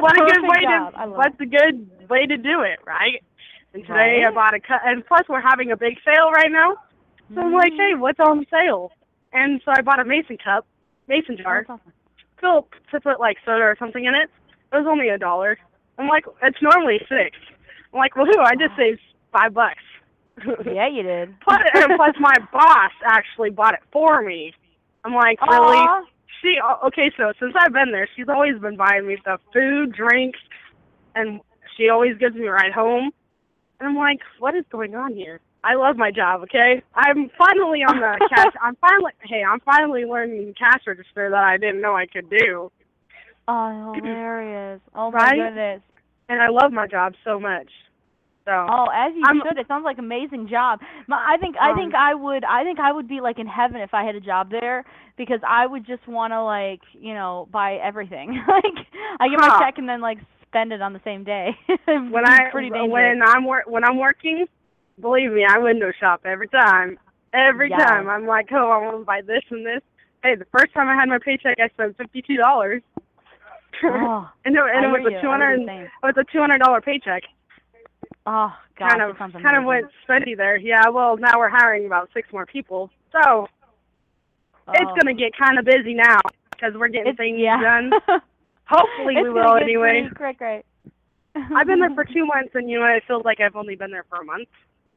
way to do it, right? And today I bought and plus we're having a big sale right now. So I'm like, hey, what's on sale? And so I bought a mason jar. Filled to put like soda or something in it. It was only $1. I'm like, it's normally $6. I'm like, woohoo! I just saved $5. Yeah, you did. Plus my boss actually bought it for me. I'm like, really? Okay, so since I've been there, she's always been buying me stuff, food, drinks, and she always gives me a ride home. And I'm like, what is going on here? I love my job, okay? I'm finally on the cash. I'm finally learning cash register that I didn't know I could do. Oh, hilarious. Oh, my goodness. And I love my job so much. So, as you should. It sounds like an amazing job. I think I would be like in heaven if I had a job there, because I would just want to buy everything. Like I get my check and then spend it on the same day. When I'm working, believe me, I window shop every time. Every Yes. time. I'm like, oh, I want to buy this and this. Hey, the first time I had my paycheck, I spent $52. Oh, and it I was hear a you. I $200. do the It same. was a $200 paycheck. Oh, gosh, kind that of sounds kind amazing. of went spendy there. Yeah. Well, now we're hiring about 6 more people, so it's gonna get kind of busy now because we're getting things done. Hopefully we will anyway. Great. I've been there for 2 months, and it feels like I've only been there for a month.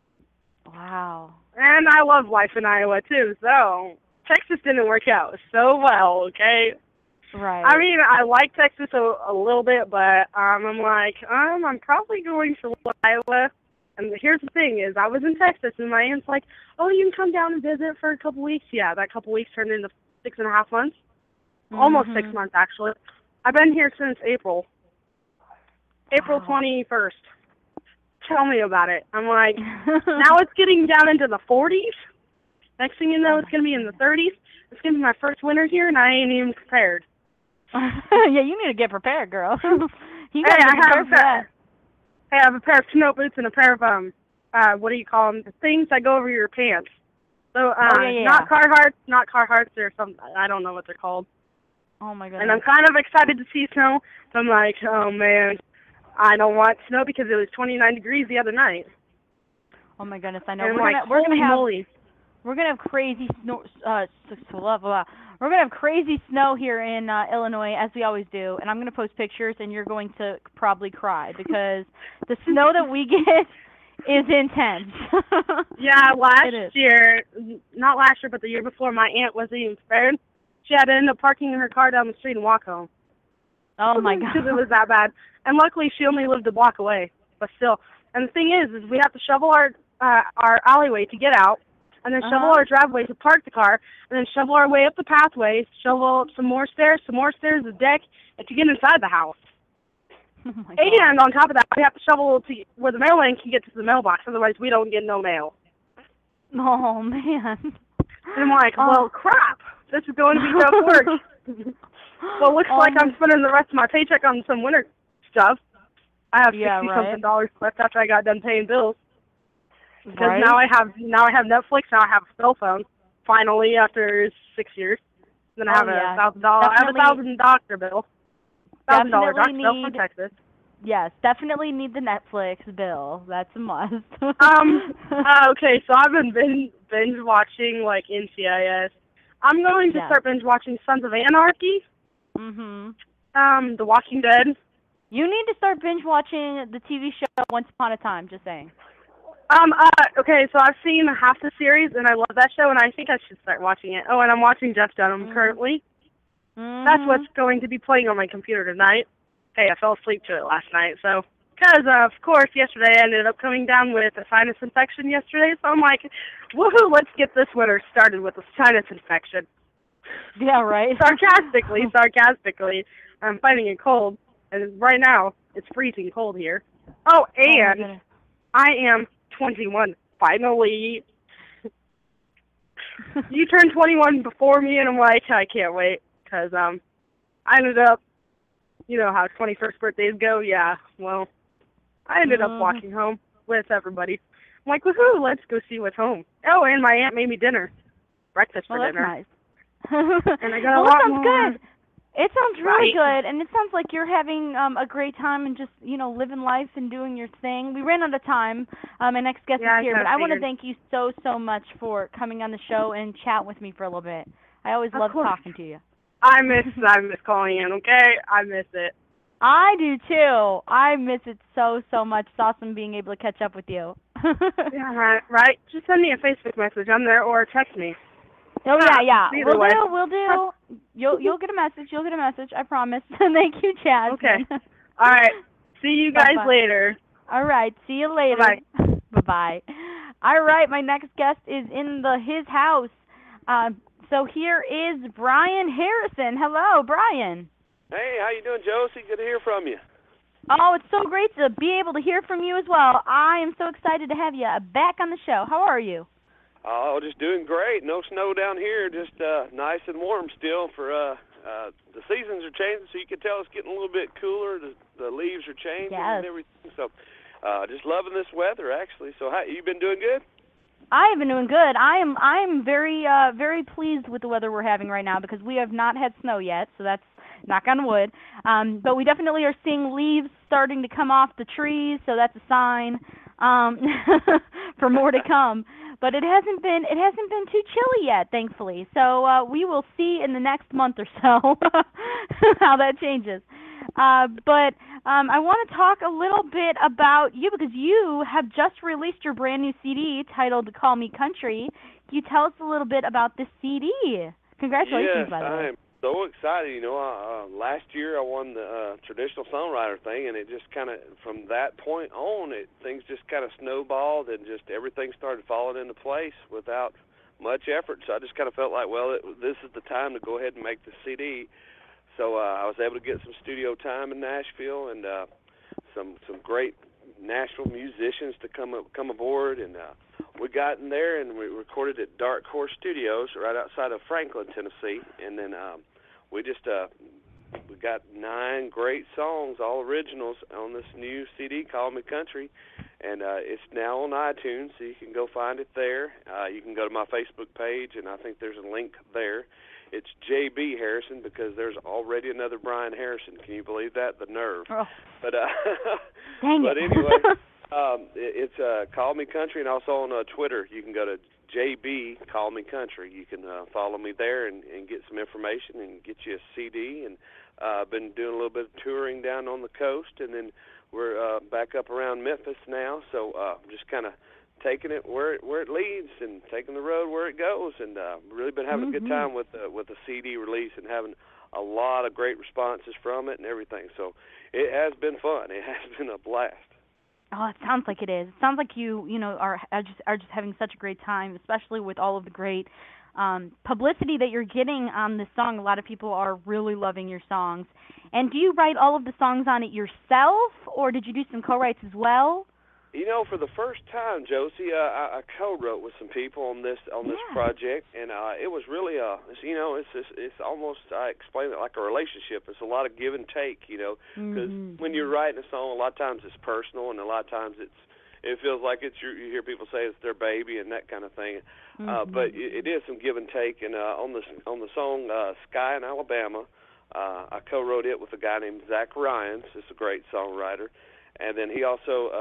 Wow. And I love life in Iowa too, so Texas didn't work out so well. Okay. Right. I mean, I like Texas a little bit, but I'm like, I'm probably going to Iowa. And here's the thing is, I was in Texas, and my aunt's like, oh, you can come down and visit for a couple weeks. Yeah, that couple weeks turned into 6.5 months. Almost 6 months, actually. I've been here since April. April 21st. Tell me about it. I'm like, now it's getting down into the 40s. Next thing you know, it's going to be in the 30s. It's going to be my first winter here, and I ain't even prepared. Yeah, you need to get prepared, girl. You Hey, gotta I get prepared for that. Hey, I have a pair of snow boots and a pair of what do you call them? The things that go over your pants. So yeah. not Carhartts or something. I don't know what they're called. Oh my goodness. And I'm kind of excited to see snow. So I'm like, oh man, I don't want snow because it was 29 degrees the other night. Oh my goodness, I know. And We're gonna have crazy snow. We're gonna have crazy snow here in Illinois, as we always do. And I'm gonna post pictures, and you're going to probably cry because the snow that we get is intense. Yeah, not last year, but the year before, my aunt wasn't even prepared. She had to end up parking her car down the street and walk home. Oh my god. Because it was that bad. And luckily, she only lived a block away, but still. And the thing is we have to shovel our alleyway to get out, and then shovel our driveway to park the car, and then shovel our way up the pathway, shovel up some more stairs, the deck, and to get inside the house. Oh my god. And on top of that, we have to shovel to where the mailman can get to the mailbox, otherwise we don't get no mail. Oh man. And I'm like, well, crap. This is going to be tough work. Well, it looks like I'm spending the rest of my paycheck on some winter stuff. I have $60-something left after I got done paying bills. Because now I have Netflix. Now I have a cell phone. Finally, after 6 years. Then I have $1,000. I have $1,000 doctor bill. $1,000 doctor bill from Texas. Yes, definitely need the Netflix bill. That's a must. Okay, so I've been binge watching like NCIS. I'm going to start binge watching Sons of Anarchy. The Walking Dead. You need to start binge watching the TV show Once Upon a Time, just saying. Okay, so I've seen half the series, and I love that show, and I think I should start watching it. Oh, and I'm watching Jeff Dunham currently. That's what's going to be playing on my computer tonight. Hey, I fell asleep to it last night, so... Because, of course, yesterday I ended up coming down with a sinus infection yesterday, so I'm like, woohoo, let's get this winter started with a sinus infection. Yeah, right. Sarcastically, I'm fighting a cold, and right now, it's freezing cold here. Oh, and I am 21, finally. You turned 21 before me, and I'm like, I can't wait, because I ended up, you know how 21st birthdays go? Yeah, well, I ended up walking home with everybody. I'm like, woohoo, let's go see what's home. Oh, and my aunt made me dinner. Breakfast for dinner. Nice. And I got a lot more. Good. It sounds really good, and it sounds like you're having a great time and just, living life and doing your thing. We ran out of time. My next guest is here, but I want to thank you so much for coming on the show and chat with me for a little bit. I always love talking to you. I miss calling in, okay? I miss it. I do too. I miss it so much. It's awesome being able to catch up with you. Yeah, right. Just send me a Facebook message. I'm there, or text me. Oh yeah. We'll do. You'll get a message. I promise. Thank you, Chaz. Okay. All right. See you guys later. All right. See you later. Bye. Bye. All right. My next guest is in his house. So here is Brian Harrison. Hello, Brian. Hey, how you doing, Josie? Good to hear from you. Oh, it's so great to be able to hear from you as well. I am so excited to have you back on the show. How are you? Oh, just doing great. No snow down here. Just nice and warm still. For the seasons are changing, so you can tell it's getting a little bit cooler. The leaves are changing and everything. So just loving this weather, actually. So how you been doing good? I have been doing good. I am very pleased with the weather we're having right now because we have not had snow yet, so that's knock on wood. But we definitely are seeing leaves starting to come off the trees, so that's a sign for more to come. But it hasn't been too chilly yet, thankfully. So we will see in the next month or so how that changes. But I want to talk a little bit about you because you have just released your brand new CD titled Call Me Country. Can you tell us a little bit about this CD? Congratulations, yes, by the way. I am so excited. You know, last year I won the traditional songwriter thing, and it just kind of, from that point on, things just kind of snowballed, and just everything started falling into place without much effort. So I just kind of felt like, well, this is the time to go ahead and make the CD. So I was able to get some studio time in Nashville and some great Nashville musicians to come aboard, and we got in there and we recorded at Dark Horse Studios right outside of Franklin, Tennessee, and then we got 9 great songs, all originals, on this new CD, Call Me Country, and it's now on iTunes, so you can go find it there. You can go to my Facebook page, and I think there's a link there. It's J.B. Harrison because there's already another Brian Harrison. Can you believe that? The nerve. Oh. But Dang but it. anyway, it's Call Me Country, and also on Twitter you can go to JB Call Me Country. You can follow me there and get some information and get you a CD. And I've been doing a little bit of touring down on the coast, and then we're back up around Memphis now. So just kind of taking it where it leads and taking the road where it goes, and really been having a good time with the CD release and having a lot of great responses from it and everything. So it has been fun. It has been a blast. Oh, it sounds like it is. It sounds like you know, are just having such a great time, especially with all of the great publicity that you're getting on this song. A lot of people are really loving your songs. And do you write all of the songs on it yourself, or did you do some co-writes as well? You know, for the first time, Josie, I co-wrote with some people on this project, and it was really it's almost, I explain it like a relationship. It's a lot of give and take, you know, because when you're writing a song, a lot of times it's personal, and a lot of times it feels like you hear people say it's their baby and that kind of thing. But it is some give and take, and on the song Sky in Alabama, I co-wrote it with a guy named Zach Ryans. He's a great songwriter. And then he also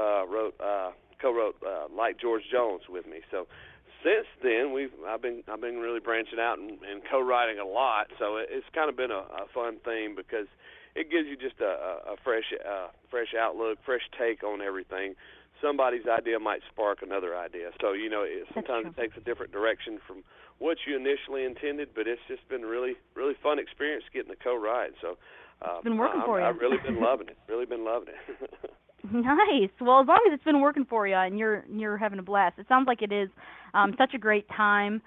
co-wrote Like George Jones with me. So since then, I've been really branching out and co-writing a lot. So it's kind of been a fun thing because it gives you just a fresh outlook, fresh take on everything. Somebody's idea might spark another idea. So sometimes it takes a different direction from what you initially intended. But it's just been really fun experience getting to co-write. So it's been working for you. I've really been loving it. Really been loving it. Nice. Well, as long as it's been working for you and you're having a blast, it sounds like it is such a great time.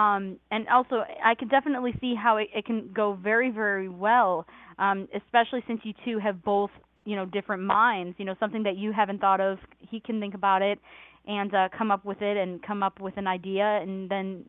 And also, I can definitely see how it can go very, very well, especially since you two have both, different minds. Something that you haven't thought of, he can think about it and come up with it and come up with an idea, and then,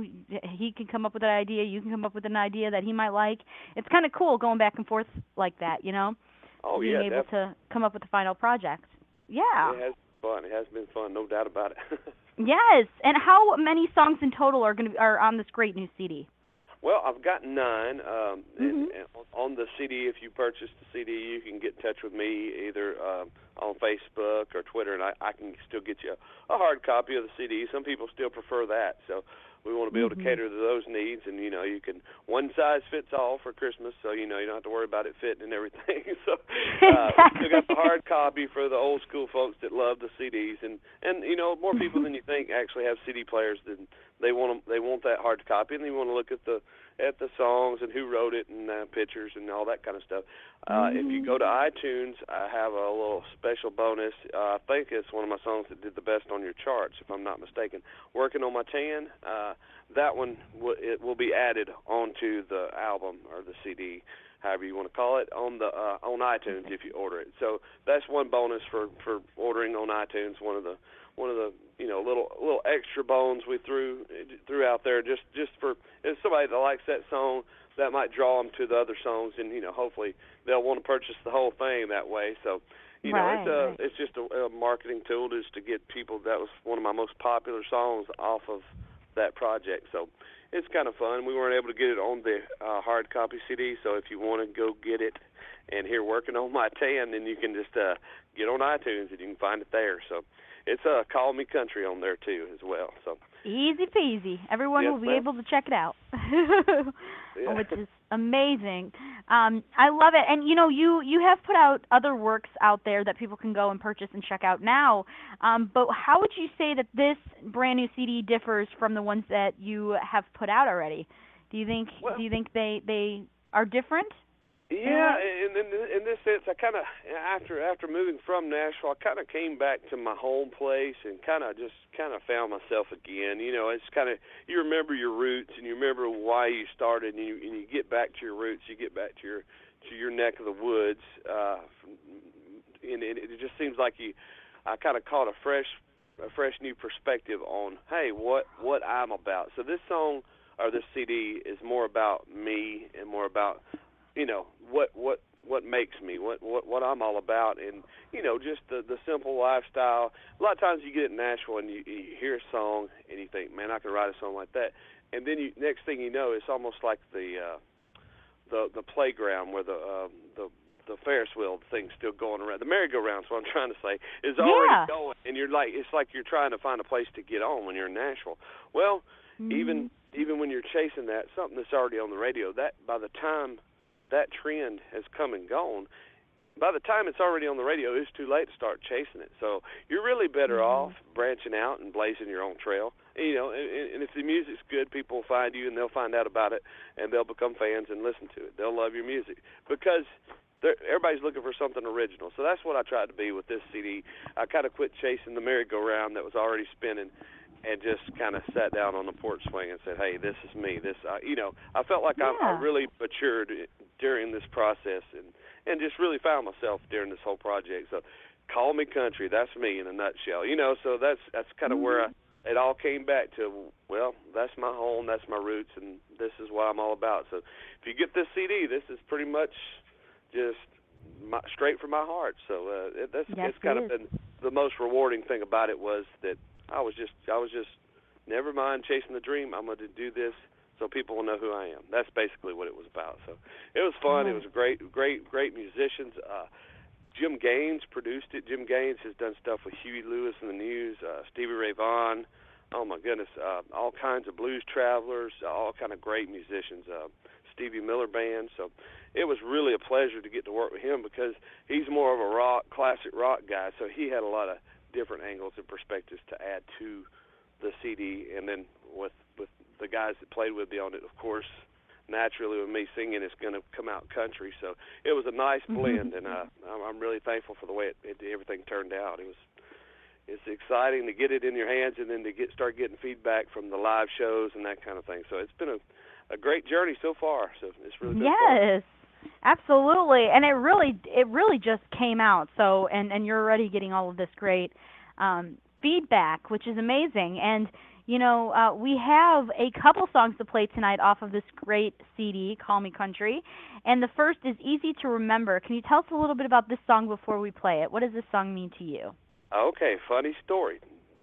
he can come up with an idea, you can come up with an idea that he might like. It's kind of cool going back and forth like that, Oh, being able to come up with the final project. Yeah. It has been fun. It has been fun, no doubt about it. Yes. And how many songs in total are on this great new CD? Well, I've got 9. And on the CD, if you purchase the CD, you can get in touch with me either on Facebook or Twitter, and I can still get you a hard copy of the CD. Some people still prefer that, so we want to be able to cater to those needs. And, you can one size fits all for Christmas, so, you don't have to worry about it fitting and everything. So still got the hard copy for the old school folks that love the CDs. And more people than you think actually have CD players. Than they want that hard copy, and they want to look at the songs and who wrote it and pictures and all that kind of stuff. If you go to iTunes, I have a little special bonus. I think it's one of my songs that did the best on your charts, if I'm not mistaken. Working on My Tan. That one will be added onto the album or the CD, however you want to call it, on iTunes if you order it. So that's one bonus for ordering on iTunes. One of one of the little extra bones we threw out there just for if somebody that likes that song, that might draw them to the other songs, and hopefully they'll want to purchase the whole thing that way. So it's just a marketing tool just to get people. That was one of my most popular songs off of that project. So it's kind of fun. We weren't able to get it on the hard copy CD, so if you want to go get it and hear Working on My Tan, then you can just get on iTunes and you can find it there. So it's Call Me Country on there too as well. So easy peasy. Everyone will be able to check it out, which is amazing. I love it. And you have put out other works out there that people can go and purchase and check out now. But how would you say that this brand new CD differs from the ones that you have put out already? Do you think they are different? Yeah, in this sense, I kind of after moving from Nashville, I kind of came back to my home place and kind of found myself again. It's kind of, you remember your roots and you remember why you started, and you get back to your roots. You get back to your neck of the woods, and it just seems like I kind of caught a fresh new perspective on what I'm about. So this song or this CD is more about me and more about what makes me, what I'm all about, and just the simple lifestyle. A lot of times you get in Nashville and you hear a song and you think, man, I could write a song like that, and then next thing you know, it's almost like the playground where the Ferris wheel thing's still going around. The merry-go-round, what I'm trying to say, is already going, and it's like you're trying to find a place to get on when you're in Nashville. Well, even when you're chasing that, something that's already on the radio, that by the time that trend has come and gone, by the time it's already on the radio, it's too late to start chasing it. So you're really better off branching out and blazing your own trail. And if the music's good, people will find you and they'll find out about it and they'll become fans and listen to it. They'll love your music because everybody's looking for something original. So that's what I tried to be with this CD. I kind of quit chasing the merry-go-round that was already spinning and just kind of sat down on the porch swing and said, hey, this is me. I felt like I really matured during this process and just really found myself during this whole project. So Call Me Country, that's me in a nutshell. So that's kind of where it all came back to, well, that's my home, that's my roots, and this is what I'm all about. So if you get this CD, this is pretty much just straight from my heart. So it's kind of been the most rewarding thing about it was that I was just never mind chasing the dream. I'm going to do this so people will know who I am. That's basically what it was about. So it was fun. It was great musicians. Jim Gaines produced it. Jim Gaines has done stuff with Huey Lewis and the News, Stevie Ray Vaughan. Oh my goodness, all kinds of blues travelers, all kind of great musicians. Stevie Miller Band. So it was really a pleasure to get to work with him because he's more of a classic rock guy. So he had a lot of different angles and perspectives to add to the CD, and then with the guys that played with me on it, of course, naturally with me singing, it's going to come out country. So it was a nice blend, and I'm really thankful for the way everything turned out. It's exciting to get it in your hands and then to start getting feedback from the live shows and that kind of thing. So it's been a great journey so far. So it's really been fun. Absolutely, and it really just came out. So and you're already getting all of this great feedback, which is amazing. And we have a couple songs to play tonight off of this great CD, Call Me Country, and the first is Easy to Remember. Can you tell us a little bit about this song before we play it? What does this song mean to you? Okay, funny story.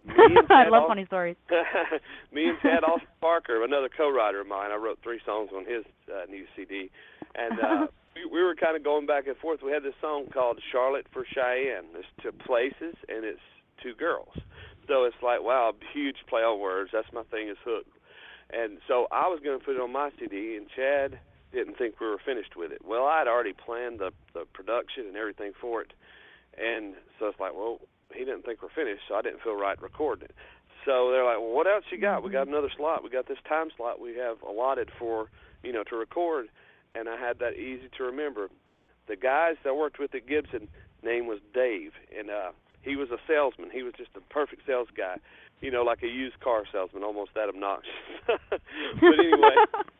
I love funny stories. Me and Chad Austin Parker, another co-writer of mine, I wrote 3 songs on his new CD, and we were kind of going back and forth. We had this song called Charlotte for Cheyenne. It's 2 places, and it's 2 girls. So it's like, wow, huge play on words. That's my thing, is hook. And so I was going to put it on my CD, and Chad didn't think we were finished with it. Well, I'd already planned the production and everything for it, and so it's like, well, he didn't think we're finished, so I didn't feel right recording it. So they're like, well, what else you got? We got another slot. We got this time slot we have allotted for, to record, and I had that Easy to Remember. The guys that I worked with at Gibson, name was Dave, and he was a salesman. He was just a perfect sales guy, like a used car salesman, almost that obnoxious. But anyway,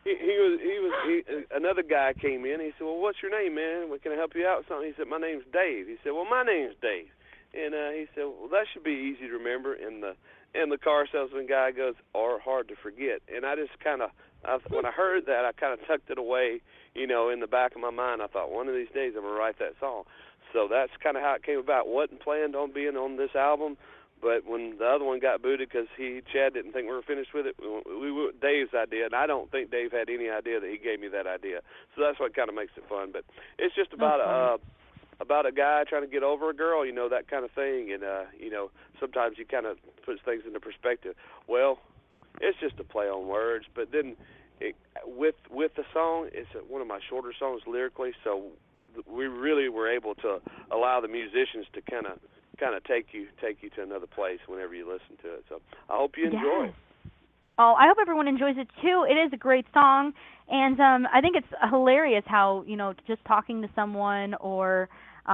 another guy came in. He said, well, what's your name, man? Can I help you out with something? He said, my name's Dave. He said, well, my name's Dave. And he said, well, that should be easy to remember. And the car salesman guy goes, or hard to forget. And I just kind of, when I heard that, I kind of tucked it away, in the back of my mind. I thought, one of these days I'm going to write that song. So that's kind of how it came about. Wasn't planned on being on this album, but when the other one got booted because Chad didn't think we were finished with it, Dave's idea, and I don't think Dave had any idea that he gave me that idea. So that's what kind of makes it fun. But it's just about a guy trying to get over a girl, that kind of thing. And, sometimes he kind of puts things into perspective. Well, it's just a play on words. But then with the song, it's one of my shorter songs lyrically, so we really were able to allow the musicians to kind of take you to another place whenever you listen to it. So I hope you enjoy it. Oh, I hope everyone enjoys it too. It is a great song, and I think it's hilarious how just talking to someone or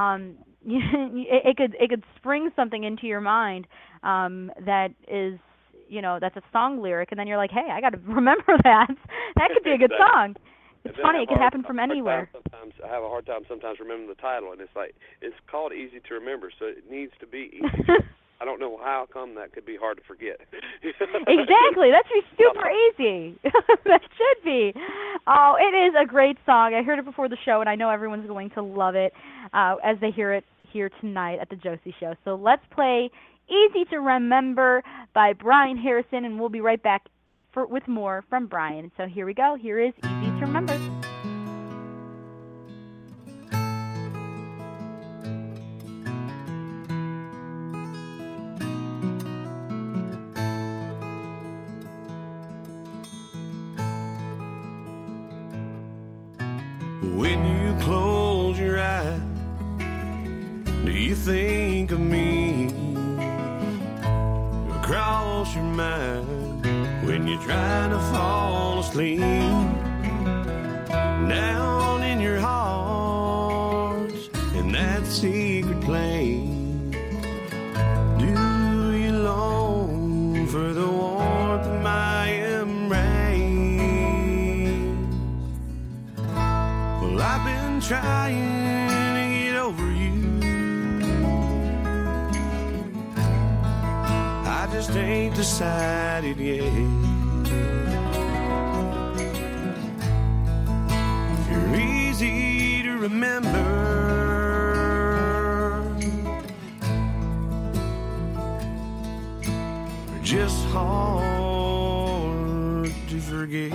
it could spring something into your mind that is that's a song lyric, and then you're like, hey, I got to remember that. That could be a good song. It's funny. It can happen from anywhere. I have a hard time sometimes remembering the title, and it's called Easy to Remember, so it needs to be easy. I don't know how come that could be hard to forget. Exactly. That should be super easy. That should be. Oh, it is a great song. I heard it before the show, and I know everyone's going to love it as they hear it here tonight at the Josie Show. So let's play Easy to Remember by Brian Harrison, and we'll be right back with more from Brian. So here we go. Here is Easy to Remember. When you close your eyes, do you think of me? Across your mind when you're trying to fall asleep, down in your heart in that secret place, do you long for the warmth of my embrace? Well, I've been trying to get over you, I just ain't decided yet. You're easy to remember, or just hard to forget.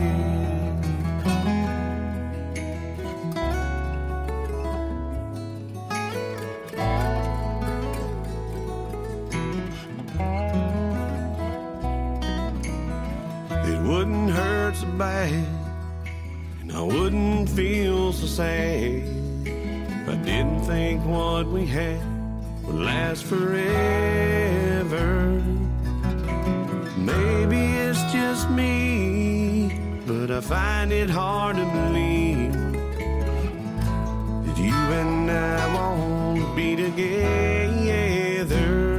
Wouldn't hurt so bad, and I wouldn't feel so sad if I didn't think what we had would last forever. Maybe it's just me, but I find it hard to believe that you and I won't be together.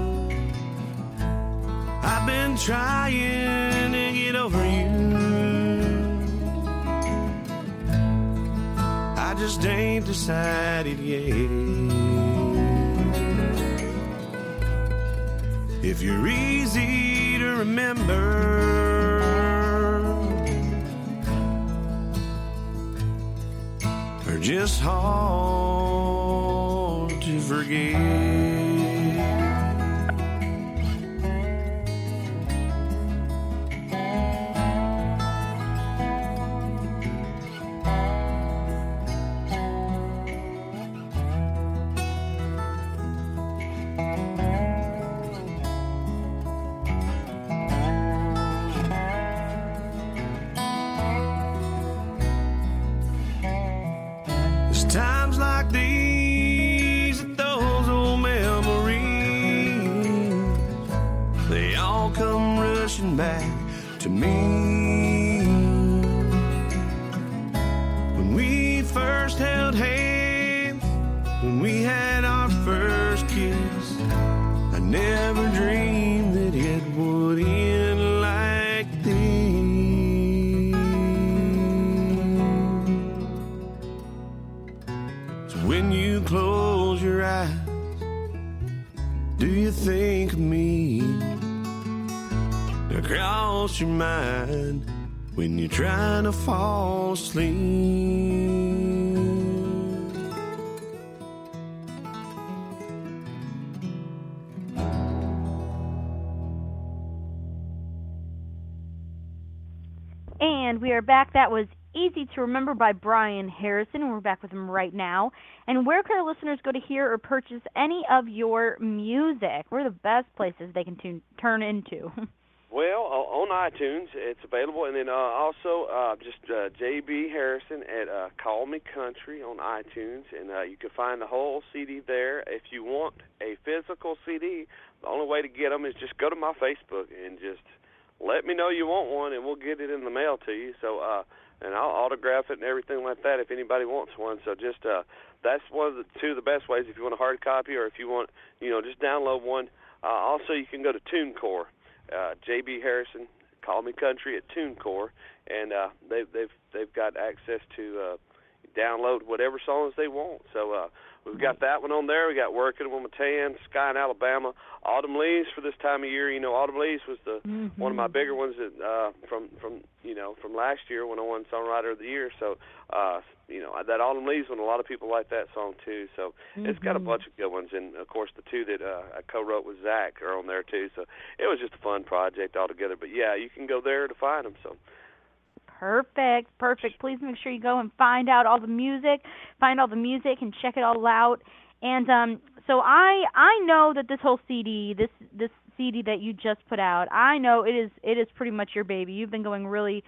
I've been trying to get over you, I just ain't decided yet. If you're easy to remember, or just hard to forget. Times like these, those old memories, they all come rushing back to me. When we first held hands, when we had our first kiss, I never dreamed that it would end like this. When you close your eyes, do you think of me? Across your mind when you're trying to fall asleep. And we are back. That was Easy to Remember by Brian Harrison. We're back with him right now. And where can our listeners go to hear or purchase any of your music? Where are the best places they can turn into? Well, on iTunes, it's available, and then also just J.B. Harrison at Call Me Country on iTunes, and you can find the whole CD there. If you want a physical CD, the only way to get them is just go to my Facebook and just let me know you want one, and we'll get it in the mail to you. So, and I'll autograph it and everything like that if anybody wants one. So just that's one of the two of the best ways if you want a hard copy, or if you want, just download one. Also, you can go to TuneCore. J.B. Harrison, Call Me Country at TuneCore, and they've got access to download whatever songs they want. So we've got that one on there. We got Working with My Tan, Sky in Alabama, Autumn Leaves for this time of year. Autumn Leaves was the one of my bigger ones that from last year when I won Songwriter of the Year. So that Autumn Leaves one, a lot of people like that song too. So it's got a bunch of good ones, and of course the two that I co-wrote with Zach are on there too. So it was just a fun project altogether. But yeah, you can go there to find them. So. Perfect. Please make sure you go and find all the music and check it all out. And so I know that this whole CD, this CD that you just put out, I know it is pretty much your baby. You've been going really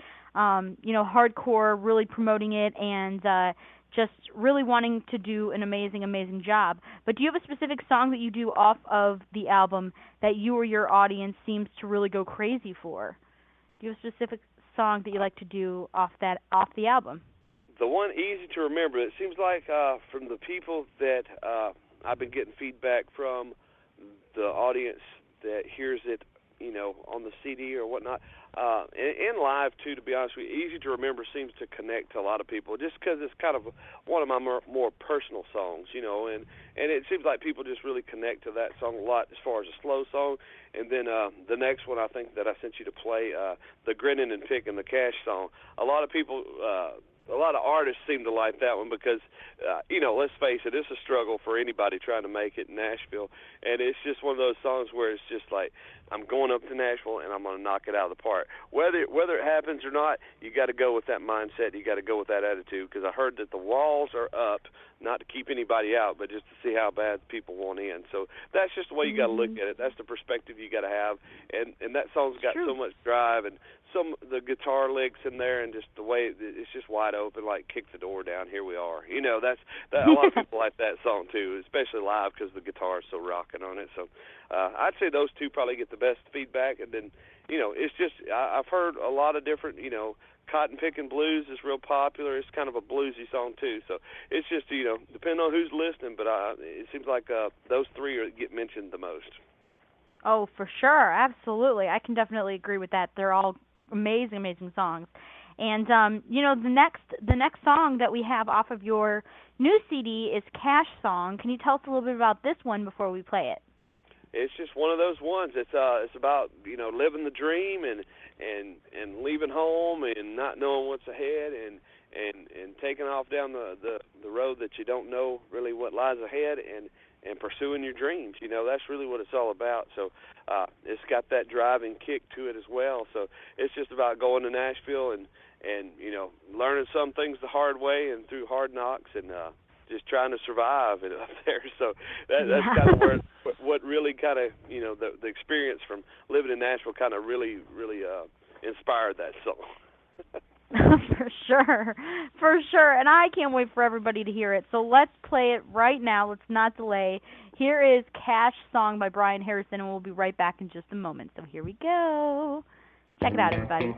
hardcore, really promoting it, and just really wanting to do an amazing job. But do you have a specific song that you do off of the album that you or your audience seems to really go crazy for? Do you have a specific song that you like to do off the album? The one Easy to Remember, it seems like from the people that I've been getting feedback from, the audience that hears it, on the CD or whatnot, and live too, to be honest with you, Easy to Remember seems to connect to a lot of people just because it's kind of one of my more personal songs, and it seems like people just really connect to that song a lot as far as a slow song. And then the next one I think that I sent you to play, the Grinning and Picking the Cash song, a lot of people, a lot of artists seem to like that one because, let's face it, it's a struggle for anybody trying to make it in Nashville. And it's just one of those songs where it's just like, I'm going up to Nashville and I'm going to knock it out of the park. Whether it happens or not, you got to go with that mindset. You got to go with that attitude, because I heard that the walls are up, not to keep anybody out, but just to see how bad people want in. So that's just the way you got to look at it. That's the perspective you got to have. And that song's got so much drive and the guitar licks in there, and just the way it's just wide open, like kick the door down, here we are. That a lot of people like that song too, especially live because the guitar is so rocking on it. So I'd say those two probably get the best feedback. And then it's just I've heard a lot of different Cotton Picking Blues is real popular. It's kind of a bluesy song too. So it's just depending on who's listening, but it seems like those three get mentioned the most. Oh, for sure, absolutely. I can definitely agree with that. They're all amazing songs. And the next song that we have off of your new CD is Cash Song. Can you tell us a little bit about this one before we play it? It's just one of those ones. It's about living the dream and leaving home and not knowing what's ahead and taking off down the road that you don't know really what lies ahead and pursuing your dreams. That's really what it's all about. So it's got that driving kick to it as well. So it's just about going to Nashville and learning some things the hard way and through hard knocks and just trying to survive up there. So that's kind of where what really kind of the experience from living in Nashville kind of really inspired that song. For sure, and I can't wait for everybody to hear it. So let's play it right now. Let's not delay. Here is Cash Song by Brian Harrison, and we'll be right back in just a moment. So here we go. Check it out, everybody.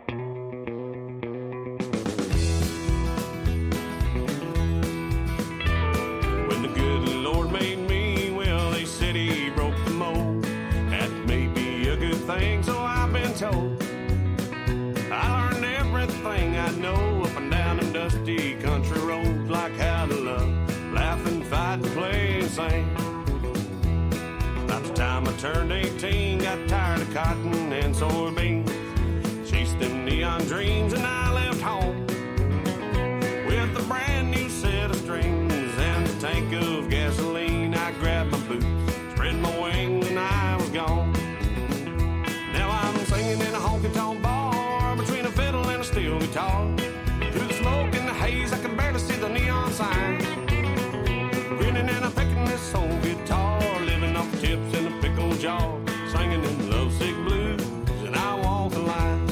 When the good Lord made me, well, they said he broke the mold. That may be a good thing, so I've been told. I learned everything I know up and down them dusty country roads, like how to love, laugh and fight and play and sing. About the time I I turned 18, got tired of cotton and soybeans, chased them neon dreams, and I left home with a brand new set of strings and a tank of gasoline. I grabbed my boots, spread my wings, and I was gone. Now I'm singing in a honky-tonk bar between a fiddle and a steel guitar. Through the smoke and the haze, I can barely see the neon sign. Grinning and I'm picking this old guitar, living off the tips in a pickle jar, singing in lovesick blues, and I walk the line.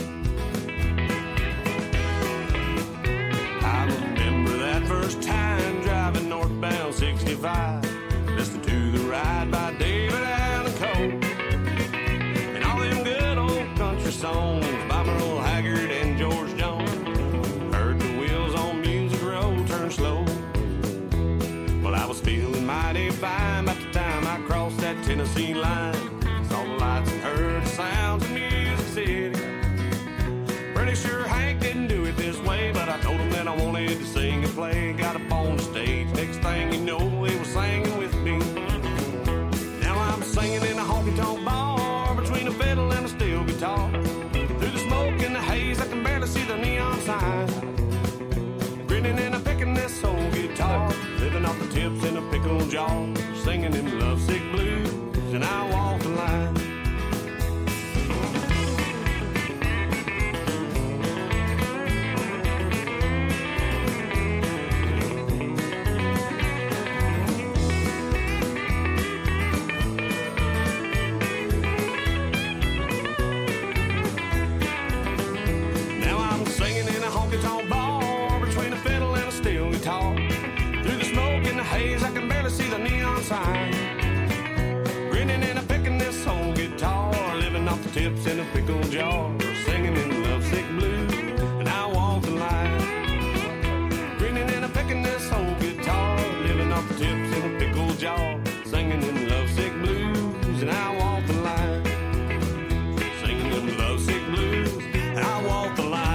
I remember that first time driving northbound 65, listening to The Ride by David Allan Coe, and all them good old country songs by Merle Haggard and George Jones. Heard the wheels on Music Row turn slow. Well, I was feeling mighty fine by the time I crossed that Tennessee line. Saw the lights and heard the sounds of Music City. Pretty sure Hank didn't do it this way, but I told him that I wanted to sing and play. Got up on the stage, next thing you know, he was singing with me. Now I'm singing in a honky-tonk bar between a fiddle and a steel guitar. Through the smoke and the haze, I can barely see the neon sign. Grinning and I'm picking this old guitar, living off the tips in a pickle jar, singing in lovesick blues, and I walk the line. Now I'm singing in a honky-tonk bar between a fiddle and a steel guitar. Through the smoke and the haze, I can barely see the neon sign. Grinning and I'm picking this old guitar, living off the tips in a pickle jar, singing in lovesick blues, and I walk the line. Grinning and I'm picking this old guitar, living off the tips in a pickle jar, singing in lovesick blues, and I walk the line. Singing in lovesick blues, and I walk the line.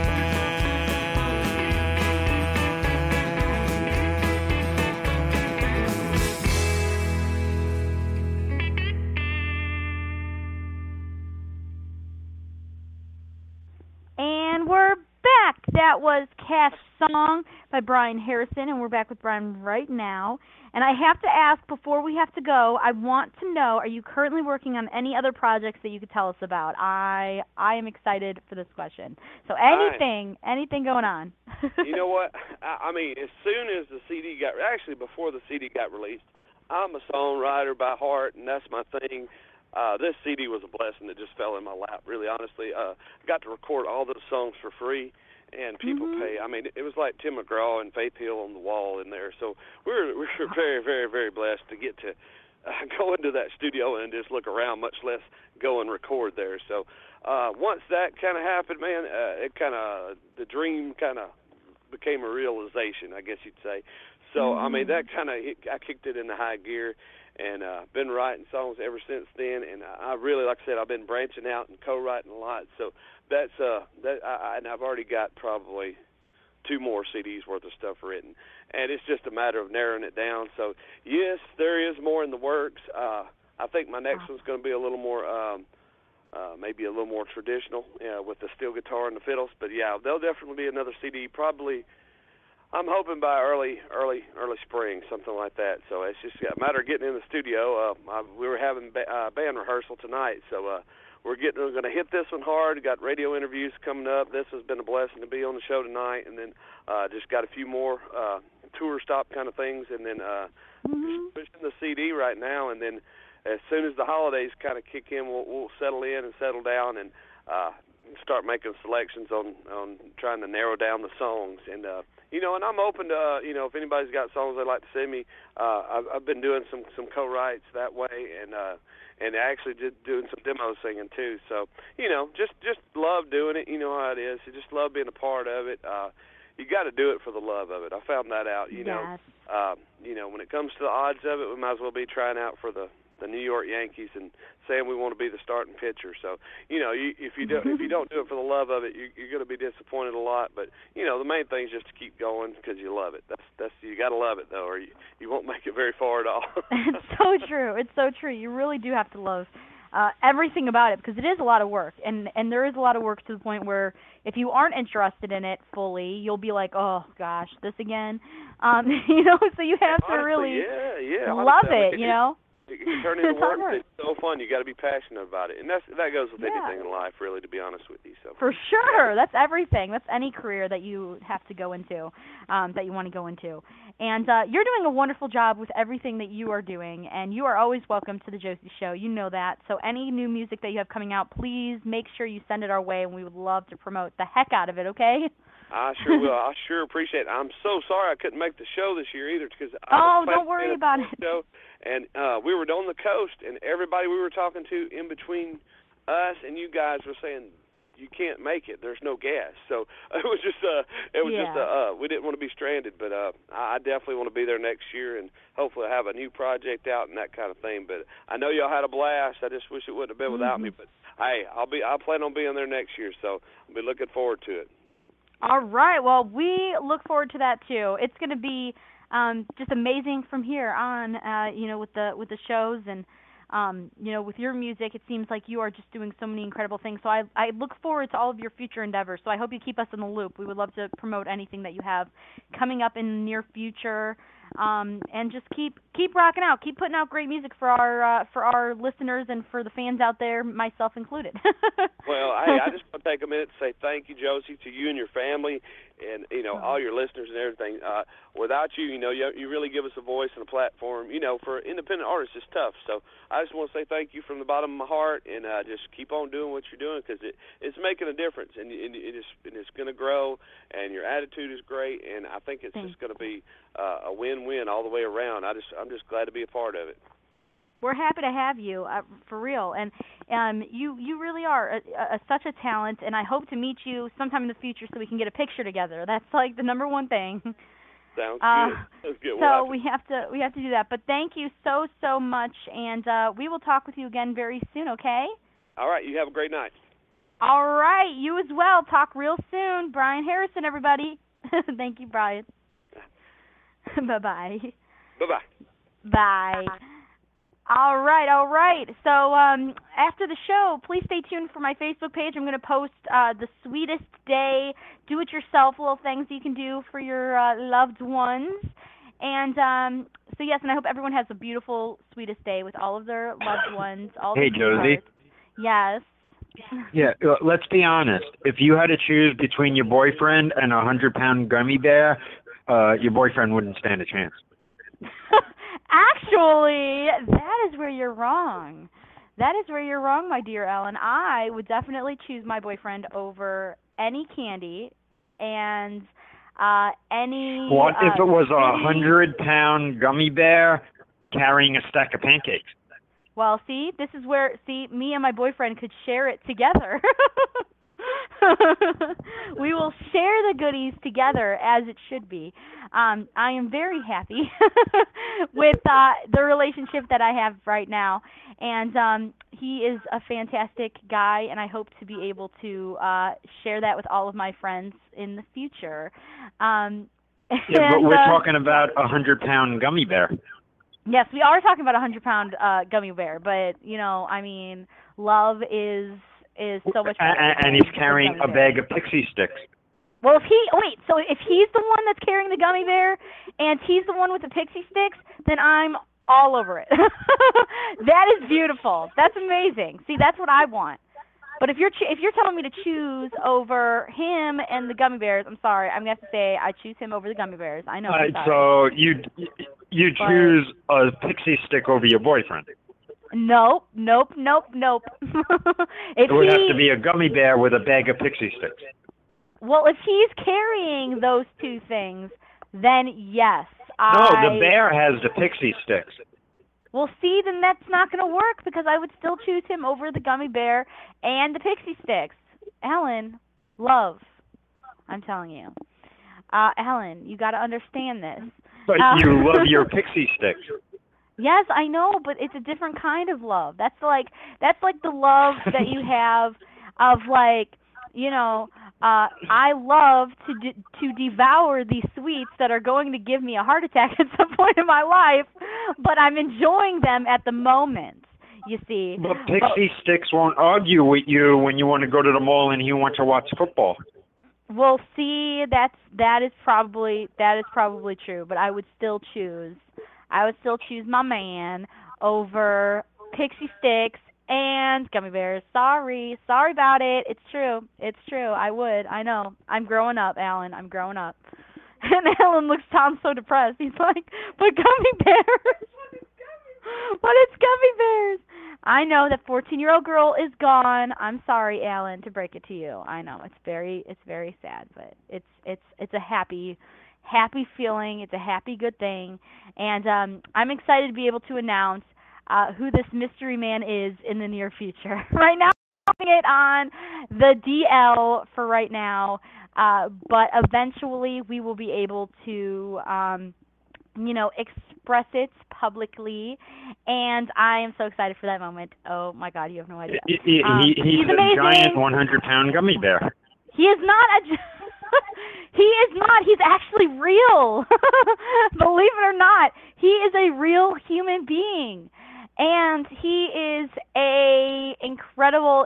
And we're back. That was Cash Song by Brian Harrison, and we're back with Brian right now. And I have to ask, before we have to go, I want to know, are you currently working on any other projects that you could tell us about? I am excited for this question. So anything going on? You know what? I mean, as soon as the CD got, actually before the CD got released, I'm a songwriter by heart, and that's my thing. This CD was a blessing that just fell in my lap, really, honestly. I got to record all those songs for free, and people pay. I mean, it was like Tim McGraw and Faith Hill on the wall in there. So we were very, very, very blessed to get to go into that studio and just look around, much less go and record there. So once that kind of happened, man, it kind of, the dream kind of became a realization, I guess you'd say. So, I mean, that kind of, I kicked it into high gear, and been writing songs ever since then. And I really, like I said, I've been branching out and co-writing a lot. So that's and I've already got probably 2 more CDs worth of stuff written, and it's just a matter of narrowing it down. So yes, there is more in the works. I think my next one's going to be a little more, maybe a little more traditional, with the steel guitar and the fiddles. But yeah, there'll definitely be another CD. Probably, I'm hoping by early spring, something like that. So it's just a matter of getting in the studio. We were having band rehearsal tonight, so we're going to hit this one hard. Got radio interviews coming up. This has been a blessing to be on the show tonight, and then just got a few more tour stop kind of things, and then just pushing the CD right now. And then as soon as the holidays kind of kick in, we'll settle in and settle down and start making selections on trying to narrow down the songs. And and I'm open to if anybody's got songs they'd like to send me. I've been doing some co-writes that way, and actually doing some demo singing too. So just love doing it. You know how it is. You just love being a part of it. You got to do it for the love of it. I found that out. When it comes to the odds of it, we might as well be trying out for the the New York Yankees and saying we want to be the starting pitcher. So, if you don't do it for the love of it, you're going to be disappointed a lot. But the main thing is just to keep going because you love it. That's you got to love it though, or you won't make it very far at all. It's so true. It's so true. You really do have to love everything about it because it is a lot of work, and there is a lot of work to the point where if you aren't interested in it fully, you'll be like, oh gosh, this again. So you have to really love it. You can turn into work. It's so fun. You got to be passionate about it, and that goes with anything in life, really. To be honest with you, so for sure, that's everything. That's any career that you have to go into, that you want to go into. And you're doing a wonderful job with everything that you are doing, and you are always welcome to the Josie Show. You know that. So any new music that you have coming out, please make sure you send it our way, and we would love to promote the heck out of it. Okay? I sure will. I sure appreciate it. I'm so sorry I couldn't make the show this year either because don't worry about it. Show, and we were on the coast, and everybody we were talking to in between us and you guys were saying you can't make it. There's no gas. So it was just we didn't want to be stranded, but I definitely want to be there next year and hopefully have a new project out and that kind of thing. But I know y'all had a blast. I just wish it wouldn't have been without me. But hey, I'll plan on being there next year, so I'll be looking forward to it. All right. Well, we look forward to that too. It's going to be just amazing from here on. With the shows and with your music, it seems like you are just doing so many incredible things. So I look forward to all of your future endeavors. So I hope you keep us in the loop. We would love to promote anything that you have coming up in the near future. And just keep rocking out, keep putting out great music for our listeners and for the fans out there, myself included. Well, I just want to take a minute to say thank you, Josie, to you and your family, and all your listeners and everything. Without you, you really give us a voice and a platform. For independent artists, it's tough. So I just want to say thank you from the bottom of my heart, and just keep on doing what you're doing because it's making a difference, and it's going to grow, and your attitude is great, and I think it's just going to be a win-win all the way around. I'm just glad to be a part of it. We're happy to have you, for real, and you really are such a talent, and I hope to meet you sometime in the future so we can get a picture together. That's like the number one thing. Sounds good. Sounds good. So we have to do that. But thank you so much, and we will talk with you again very soon. Okay? All right. You have a great night. All right. You as well. Talk real soon. Brian Harrison, everybody. Thank you, Brian. Bye-bye. Bye-bye. Bye. All right. So after the show, please stay tuned for my Facebook page. I'm going to post the sweetest day, do-it-yourself little things you can do for your loved ones. And so, yes, and I hope everyone has a beautiful, sweetest day with all of their loved ones. Hey, Josie. Yes. Yeah, let's be honest. If you had to choose between your boyfriend and a 100-pound gummy bear, your boyfriend wouldn't stand a chance. Actually, that is where you're wrong. That is where you're wrong, my dear Ellen. I would definitely choose my boyfriend over any candy and any... What if it was a 100-pound gummy bear carrying a stack of pancakes? Well, see, this is where, me and my boyfriend could share it together. We will share the goodies together as it should be. I am very happy with the relationship that I have right now, and he is a fantastic guy, and I hope to be able to share that with all of my friends in the future. Yeah, but we're talking about a 100-pound gummy bear. Yes, we are talking about a 100-pound gummy bear, but love is so much better. And he's carrying a bag of pixie sticks. Well, if he's the one that's carrying the gummy bear and he's the one with the pixie sticks, then I'm all over it. That is beautiful. That's amazing. See, that's what I want. But if you're telling me to choose over him and the gummy bears, I'm sorry. I'm going to have to say I choose him over the gummy bears. I know. So you choose a pixie stick over your boyfriend? Nope. It would have to be a gummy bear with a bag of pixie sticks. Well, if he's carrying those two things, then yes. No, the bear has the pixie sticks. Well, see, then that's not going to work because I would still choose him over the gummy bear and the pixie sticks. Ellen, love, I'm telling you. Ellen, you got to understand this. But you love your pixie sticks. Yes, I know, but it's a different kind of love. That's like the love that you have of like, you know, I love to devour these sweets that are going to give me a heart attack at some point in my life, but I'm enjoying them at the moment. You see. But Pixie Sticks won't argue with you when you want to go to the mall and you want to watch football. Well, see, that is probably true, but I would still choose my man over Pixie Sticks and gummy bears. Sorry about it. It's true. I would. I know. I'm growing up, Alan. I'm growing up. And Alan sounds so depressed. He's like, but gummy bears. But it's gummy bears. I know that 14-year-old girl is gone. I'm sorry, Alan, to break it to you. I know it's very sad, but it's a happy feeling. It's a happy good thing, and I'm excited to be able to announce who this mystery man is in the near future. Right now, I'm putting it on the DL for right now, but eventually we will be able to express it publicly, and I am so excited for that moment. Oh my God, you have no idea. He's amazing. A giant 100-pound gummy bear. He is not he is not. He's actually real. Believe it or not, he is a real human being. And he is a incredible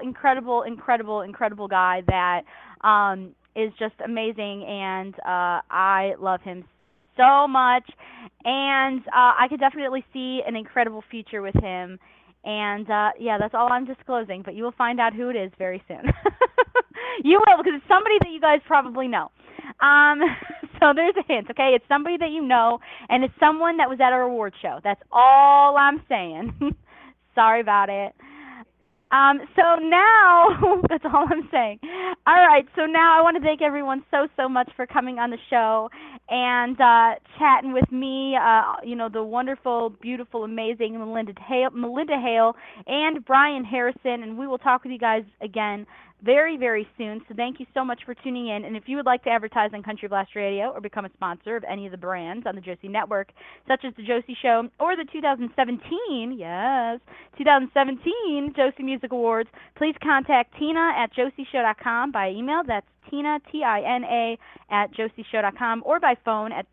guy that is just amazing, and I love him so much, and I could definitely see an incredible future with him. And yeah, that's all I'm disclosing, but you will find out who it is very soon. You will, because it's somebody that you guys probably know. So there's a hint, okay? It's somebody that you know, and it's someone that was at our award show. That's all I'm saying. Sorry about it. So now, that's all I'm saying. All right, so now I want to thank everyone so much for coming on the show and chatting with me, the wonderful, beautiful, amazing Melinda Hale and Brian Harrison, and we will talk with you guys again very, very soon. So thank you so much for tuning in. And if you would like to advertise on Country Blast Radio or become a sponsor of any of the brands on the Josie Network, such as the Josie Show or the 2017 Josie Music Awards, please contact Tina at josieshow.com by email. That's Tina, Tina, @josieshow.com, or by phone at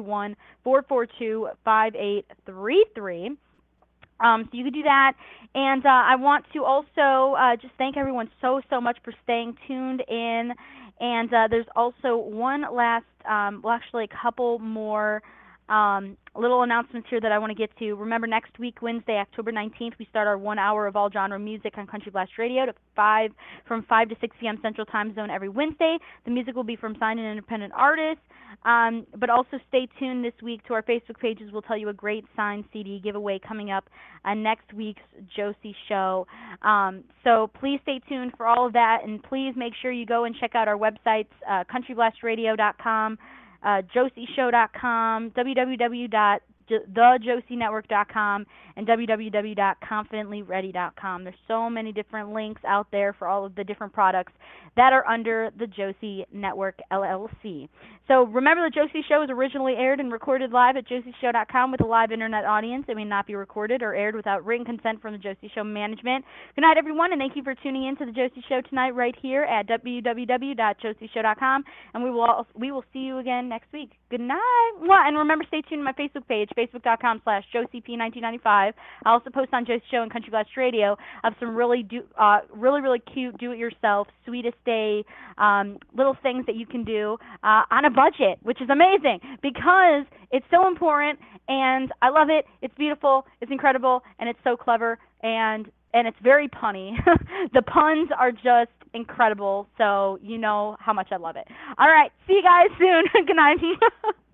331-442-5833. So you could do that. And I want to also just thank everyone so much for staying tuned in. And there's also one last, actually a couple more little announcements here that I want to get to. Remember, next week, Wednesday, October 19th, we start our 1 hour of all genre music on Country Blast Radio from 5 to 6 p.m. Central Time Zone every Wednesday. The music will be from signed and independent artists. But also stay tuned this week to our Facebook pages. We'll tell you a great signed CD giveaway coming up on next week's Josie Show. So please stay tuned for all of that, and please make sure you go and check out our websites, countryblastradio.com, josieshow.com, www.thejosienetwork.com, and www.confidentlyready.com. There's so many different links out there for all of the different products that are under the Josie Network, LLC. So remember, the Josie Show is originally aired and recorded live at josieshow.com with a live internet audience. It may not be recorded or aired without written consent from the Josie Show management. Good night, everyone, and thank you for tuning in to the Josie Show tonight right here at www.josieshow.com, and we will see you again next week. Good night. And remember, stay tuned to my Facebook page, facebook.com/JosieP1995. I also post on Josie Show and Country Blast Radio of some really cute do-it-yourself, sweetest day little things that you can do on a budget, which is amazing because it's so important, and I love it. It's beautiful, it's incredible, and it's so clever, and it's very punny. The puns are just incredible, so you know how much I love it. All right, see you guys soon. Good night.